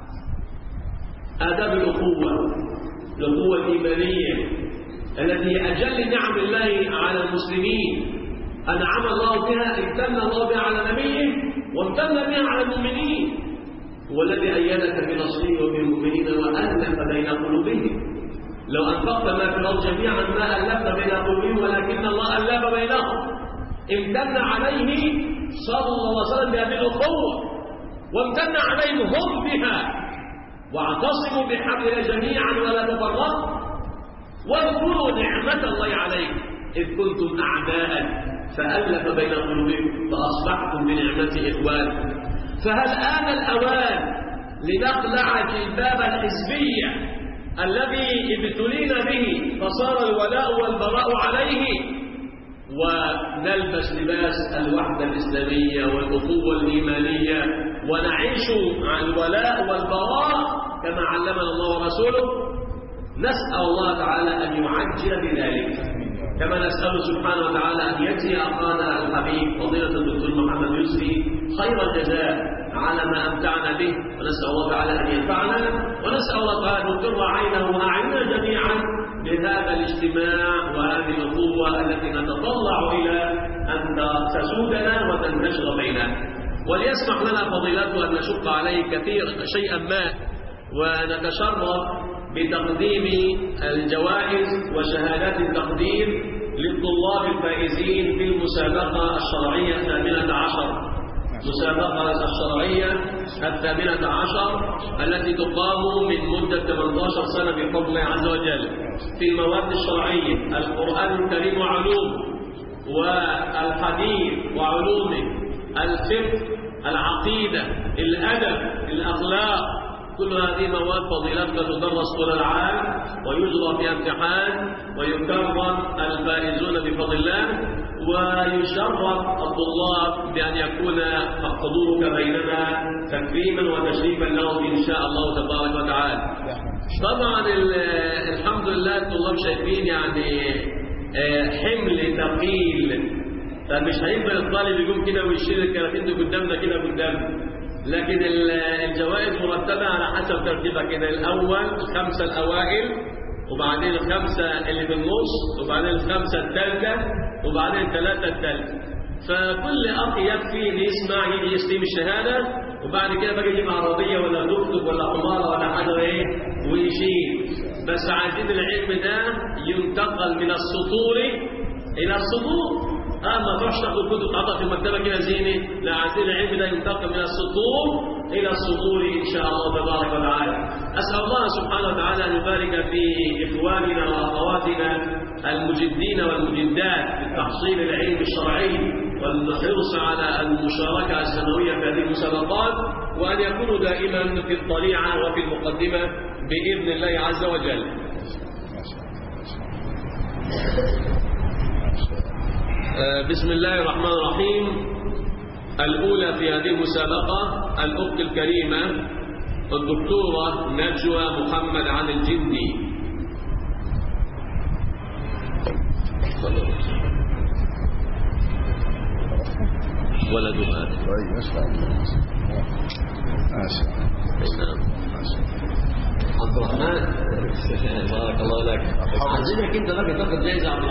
[SPEAKER 2] آداب الأخوة، الأخوة الإيمانية التي أجل نعم الله على المسلمين أنعم الله بها، امتن الله بها على نبيه وامتن بها على المؤمنين. هو الذي أيدك بنصره وبالمؤمنين وألف بين قلوبهم. لو أنفقت ما في الأرض جميعا ما ألفت بين قلوبهم ولكن الله ألف بينهم. امتن عليه صلى الله عليه وسلم بهذه الأخوة وامتن عليهم هم بها. واعتصموا بحبل الله جميعا ولا تفرقوا واذكروا نعمة الله عليكم إذ كنتم أعداء فألف بين قلوبكم فأصبحتم بنعمته إخوانا. فهل آن الأوان لنقلع جلباب الحزبية الذي ابتلينا به فصار الولاء والبراء عليه ونلبس لباس الوحدة الإسلامية والأخوة الإيمانية ونعيش عن الولاء والبراء كما علمنا الله ورسوله؟ نسأل الله تعالى أن يعجل بذلك، كما نسأل سبحانه وتعالى أن يجزي أخانا الحبيب فضيلة الدكتور محمد يسري خير الجزاء على ما أمتعنا به، ونسأل الله تعالى أن ينفعنا، ونسأل الله تعالى أن يقر عينه وأعيننا جميعا بهذا الاجتماع وهذه الأخوة التي نتطلع إلى أن تسودنا وتنتشر بيننا. وليسمح لنا فضيلته أن نشق عليه كثير شيئا ما ونتشرف بتقديم الجوائز وشهادات التقدير للطلاب الفائزين في المسابقة الشرعية الثامنة عشر، مسابقة الشرعية الثامنة عشر التي تقام من مدة ثمانية عشر سنة بفضل الله عز وجل في المواد الشرعية القرآن الكريم وعلوم والحديث وعلومه، الفقه، العقيدة، الأدب، الأخلاق. كل هذه مواد فضيلتك تدرس طول العام ويجرى فيها امتحان ويكرم الفائزون بفضل الله ويشرف الطلاب بأن يكون حضورك بيننا تكريما وتشريفا لهم إن شاء الله تبارك وتعالى. طبعا الحمد لله الطلاب شايفين يعني حمل ثقيل، فمش هينفع الطالب يقوم كده ويشيل الكراتين دي قدامنا كده قدامنا، لكن الجوائز مرتبة على حسب ترتيبها كده، الأول الخمسة الأوائل وبعدين الخمسة اللي في النص وبعدين الخمسة الثالثة وبعدين الثلاثة الثالثة. فكل أخ يكفي اللي يسمع يجي يستلم الشهادة وبعد كده بقى يجيب عربية ولا دكتور ولا حمارة ولا حاجة ايه ويشيل. بس عايزين العلم ده ينتقل من السطور إلى الصدور. أما تروحش تاخد كتب تعطى في المكتبة كده زينة، لا، عايزين العلم ده ينتقل من السطور إلى الصدور إن شاء الله تبارك وتعالى. أسأل الله سبحانه وتعالى أن يبارك في إخواننا وأخواتنا المجدين والمجدات في تحصيل العلم الشرعي والحرص على المشاركة السنوية في هذه المسابقات، وأن يكونوا دائما في الطليعة وفي المقدمة بإذن الله عز وجل. بسم الله الرحمن الرحيم. الأولى في هذه المسابقة الأخت الكريمة الدكتورة نجوى محمد عن الجندي. ولدها عبد الرحمن بارك الله لك. عايزينك انت بقى تاخد جايزه عبد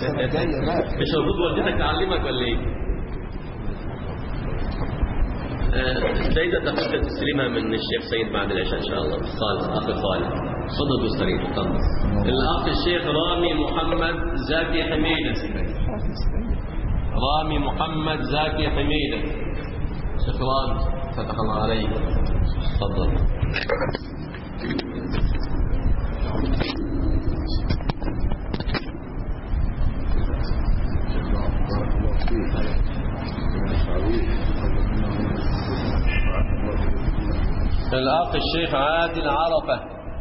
[SPEAKER 2] الرحمن. مش المفروض والدتك تعلمك ولا ايه؟ جيدة تقدر تستلمها من الشيخ سيد بعد العشاء إن شاء الله. خالد أخي خالد تفضل تستريح. تفضل. الأخ الشيخ رامي محمد زاكي حميدة. رامي محمد زاكي حميدة. شيخ رامي فتح الله عليك. تفضل. الأخ الشيخ عادل عرفة.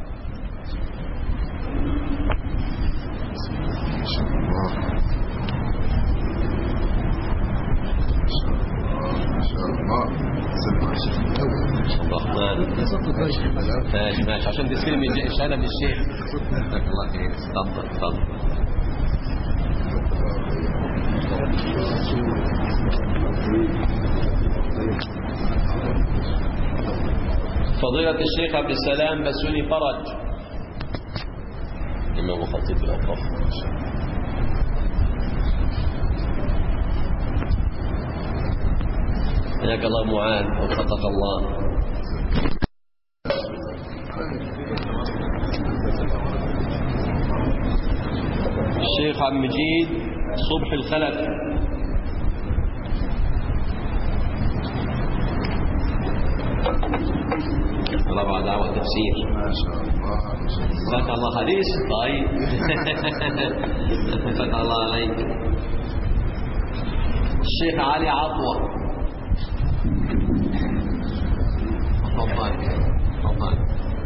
[SPEAKER 2] ماشي ماشي عشان تستلم الشهادة من الشيخ. جزاك الله خير. تفضل تفضل. فضيلة الشيخ عبد السلام بسوني فرج إمام خطيب الأطراف. حياك الله معاذ وفقك الله. الشيخ عبد المجيد صبح الخلف. رابع دعوة تفسير. ما شاء الله. فتح الله حديث. طيب. فتح الله عليك. الشيخ علي عطوة. تفضل تفضل.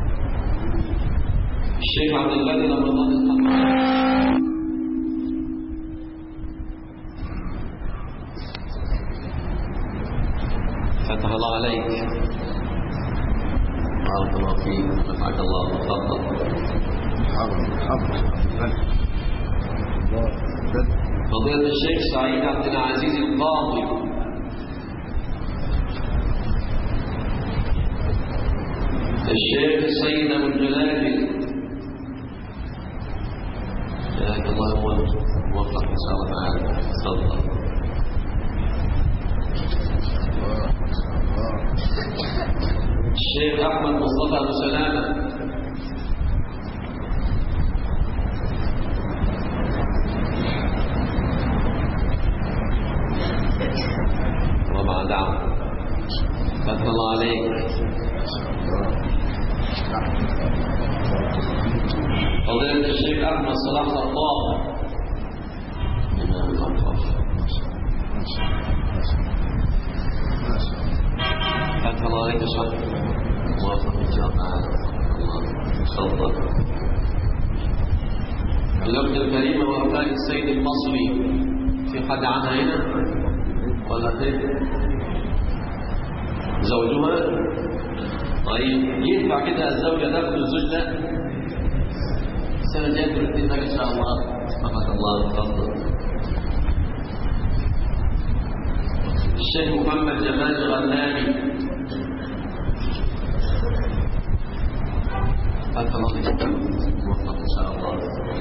[SPEAKER 2] الشيخ عبد الغني رمضان الخطيب. فتح الله عليك. بارك الله فيك. نفعك الله. تفضل. فضيلة الشيخ سعيد عبد العزيز القاضي. الشيخ السيد أبو الجلال. جزاك الله موفق إن شاء الله تعالى. تفضل. الشيخ أحمد مصطفى أبو سلامة. ربع دعوة. فتح الله عليك. فضيلة الشيخ أحمد صلاح الطاهر إمام الأطراف. فتح الله عليك يا شيخ. موافق إن شاء الله. تفضل. اللجنة الكريمة وأركان السيد المصري في حد عنها هنا ولا فين؟ زوجها. طيب ينفع كده الزوجة تاخذ الزوج ده السنة الجاية ترتيبها إن شاء الله. وفق الله. تفضل. الشيخ محمد جمال الغنامي. فتح الله عليك. موفق إن شاء الله.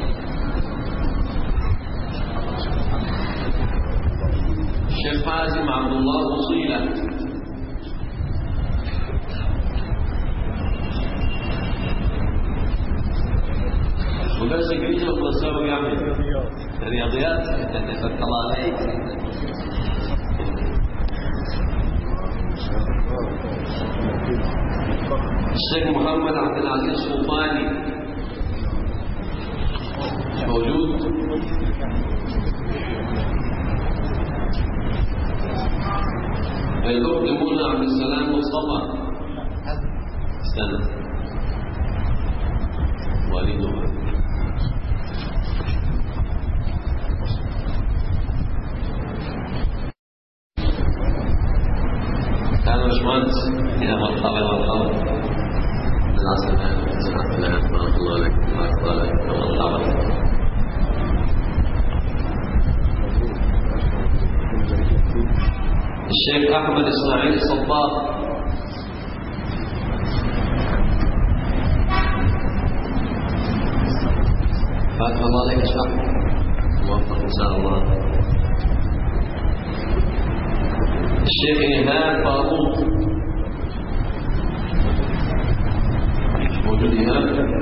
[SPEAKER 2] الشيخ حازم عبد الله وصيلة. ودرس انجليزي وفرنساوي يعمل رياضيات. فتح الله عليك. الشيخ محمد عبد العزيز سلطاني موجود. الدكتور منى عبد السلام مصطفى. استنى والده. أهلا باشمهندس. يا مرحبا مرحبا. بارك الله لك. بارك الله لك. مرحبا. الشيخ أحمد إسماعيل الصباغ. فتح الله عليك يا شيخ. موفق إن شاء الله. الشيخ إيهاب فاروق. وجودها.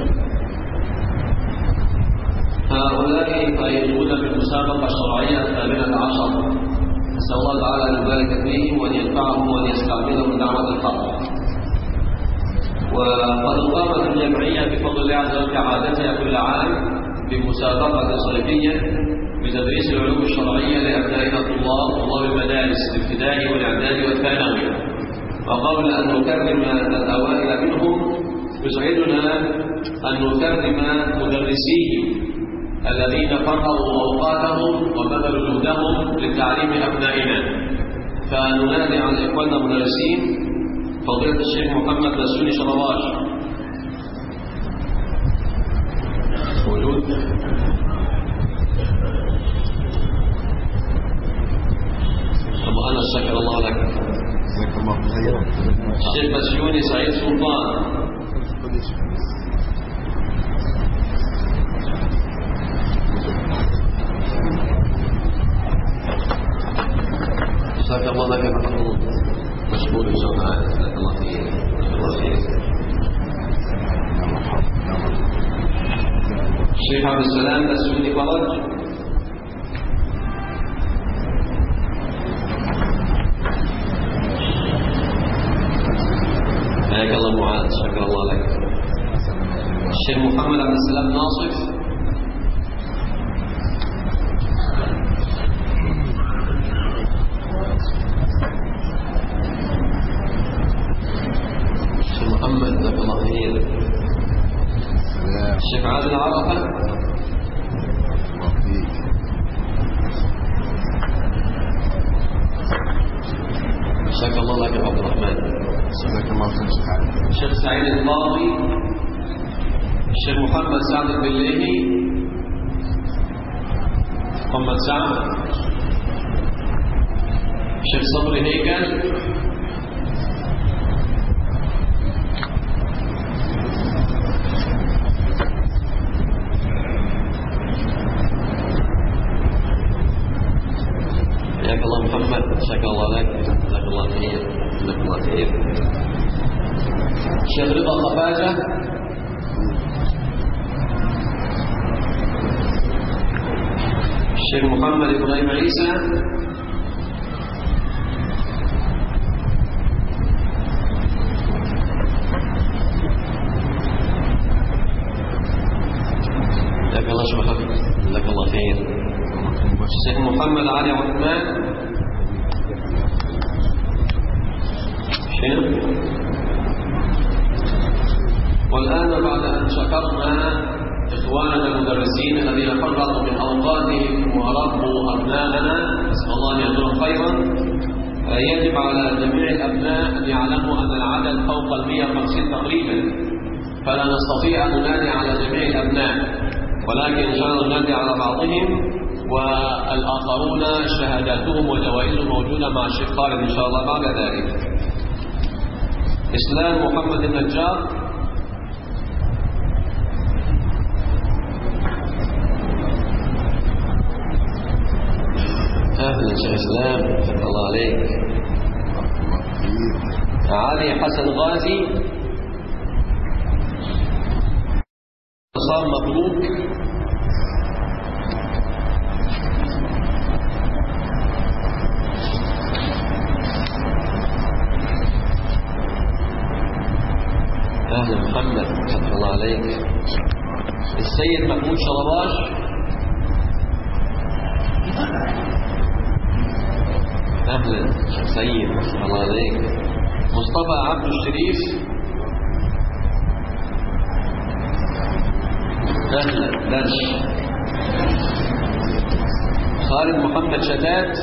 [SPEAKER 2] هؤلاء فائزون بالمسابقة الشرعية الثامنة عشر، نسأل الله تعالى أن يبارك فيهم وأن ينفعهم وأن يستعملهم دعوة الحق. وقد قامت الجمعية بفضل الله عز وجل كعادتها كل عام بمسابقة صيفية بتدريس العلوم الشرعية لأبنائنا الطلاب طلاب المدارس الابتدائي والإعدادي والثانوي. وقبل أن نكرم الأوائل منهم يسعدنا أن نكرم مدرسيهم الذين فرغوا أوقاتهم وبذلوا جهدهم لتعليم أبنائنا. فننادي على إخواننا المدرسين فضيلة الشيخ محمد بسيوني شرواش موجود. أبو أنس شكر الله لك. الشيخ بسيوني سعيد سلطان. جزاك الله لك محمود مشكور ان شاء الله. جزاك الله خير. الشيخ عبد السلام بسيوني فرج. حياك الله معاذ شكر الله لك. الشيخ محمد عبد السلام ناصف. محمد جزاك الله خير. الشيخ عادل عرفة. جزاك الله لك عبد الرحمن.
[SPEAKER 3] جزاك الله خير.
[SPEAKER 2] الشيخ سعيد القاضي. الشيخ محمد سعد البليهي. محمد سعد. الشيخ صبري هيكل. حياك الله محمد جزاك الله لك. جزاك الله خير. جزاك الله خير. الشيخ رضا خفاجة. الشيخ محمد إبراهيم عيسى. جزاك الله شيخ محمد جزاك الله خير. الشيخ محمد علي عثمان. شنو؟ والآن بعد أن شكرنا إخواننا المدرسين الذين فرغوا من أوقاتهم وربوا أبناءنا نسأل الله أن يجزاهم خيرا، يجب على جميع الأبناء أن يعلموا أن العدد فوق المئة وخمسين تقريبا، فلا نستطيع أن ننادي على جميع الأبناء، ولكن إن شاء الله ننادي على بعضهم، والآخرون شهاداتهم وجوائزهم موجودة مع الشيخ خالد إن شاء الله بعد ذلك. إسلام محمد النجار. أهلا شيخ إسلام فتح الله عليك. علي حسن غازي. صار مبروك. أهلا محمد فتح الله عليك. السيد محمود شرباش. أهلا سيد فتح الله عليك. مصطفى عبد الشريف. أهلا درش. خالد محمد شتات.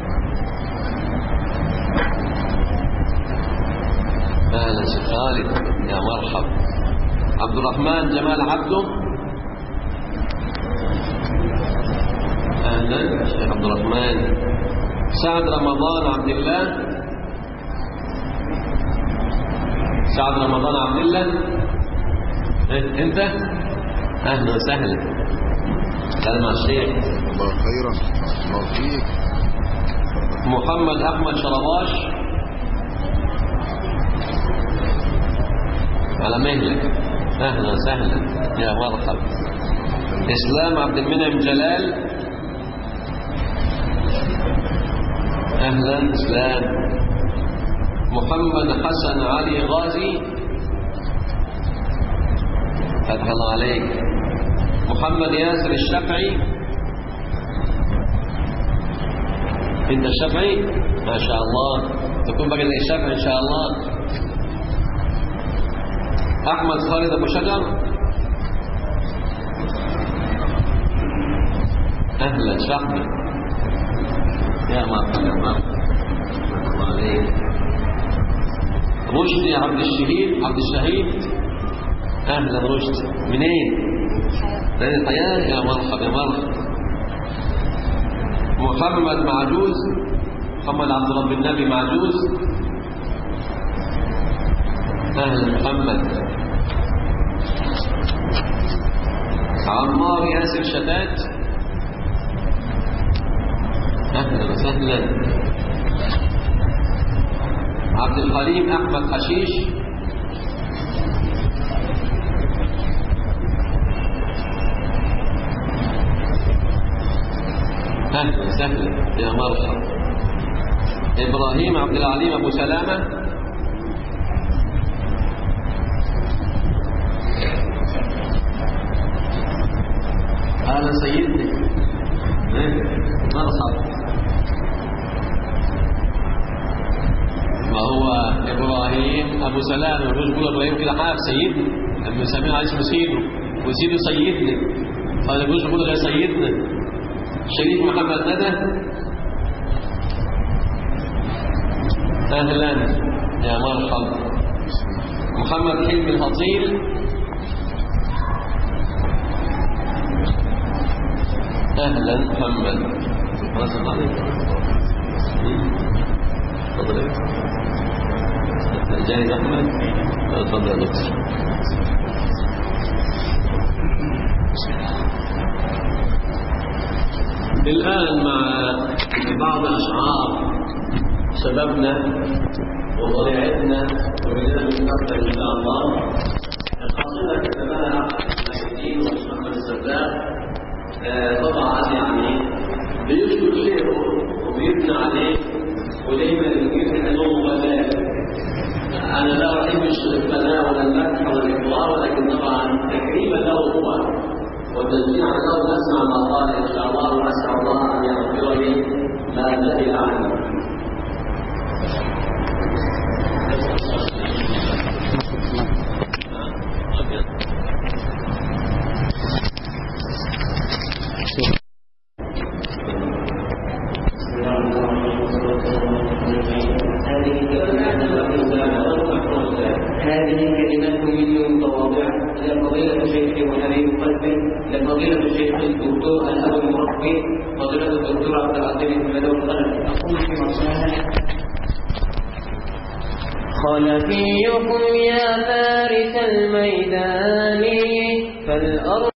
[SPEAKER 2] أهلا شيخ خالد يا مرحب. عبد الرحمن جمال عبده. أهلا شيخ عبد الرحمن. سعد رمضان عبد الله. سعد رمضان عبد الله انت اهلا وسهلا. سلام على الشيخ
[SPEAKER 3] الله خيرا الله فيك.
[SPEAKER 2] محمد احمد شرباش على مهلك. أهلا وسهلا يا مرحبا. إسلام عبد المنعم جلال. أهلا إسلام. محمد حسن علي غازي. فتح الله عليك. محمد ياسر الشافعي. انت الشافعي ما شاء الله، تكون بقى زي الشافعي ان شاء الله. احمد خالد ابو شجر. اهلا شحمد يا مرحبا يا مرحبا. الله عليك. رشدي عبد الشهيد عبد الشهيد. اهلا رشدي. منين؟ من الحياه. يا مرحبا يا مرحبا. محمد معجوز. محمد عبد رب النبي معجوز. اهلا محمد. عمار ياسر شتات. اهلا وسهلا. عبد الحليم احمد حشيش. اهلا وسهلا يا مرحبا. ابراهيم عبد العليم ابو سلامه. اهلا سيدي. مرحبا. ما هو ابراهيم ابو سلامه مش بيقول ابراهيم كده حاف سيدنا، لما سمينا عليه اسمه سيده وسيده سيدنا، فانا مش بقول غير سيدنا. شريف محمد ندى. اهلا يا مرحبا. محمد حلمي الهطيل. اهلا محمد. رسل عليك. تفضل. جاهز احمد. تفضل يا دكتور. الآن مع بعض أشعار شبابنا وضريعتنا وبدأنا نتأثر إن شاء الله. القصيدة كتبها الدين ومحمد السردار. طبعا يعني بيشكر شيخه وبيبنى عليه ودايما يجيب له مبالغ. أنا لا أحب الثناء ولا المدح ولا الإكرام، ولكن طبعا تكريما له هو وتشجيعا له نسمع ما قال ان شاء الله، واسال الله ان يغفر لي ما جهل عني.
[SPEAKER 4] هذه كلمات مني متواضعة لفضيلة شيخي ونبي قلبي، لفضيلة الشيخ الدكتور الأب المربي فضيلة الدكتور عبد العزيز بن بدوي القلم. أقول في مصلحة: خلفيكم يا فارس الميدان فالأرض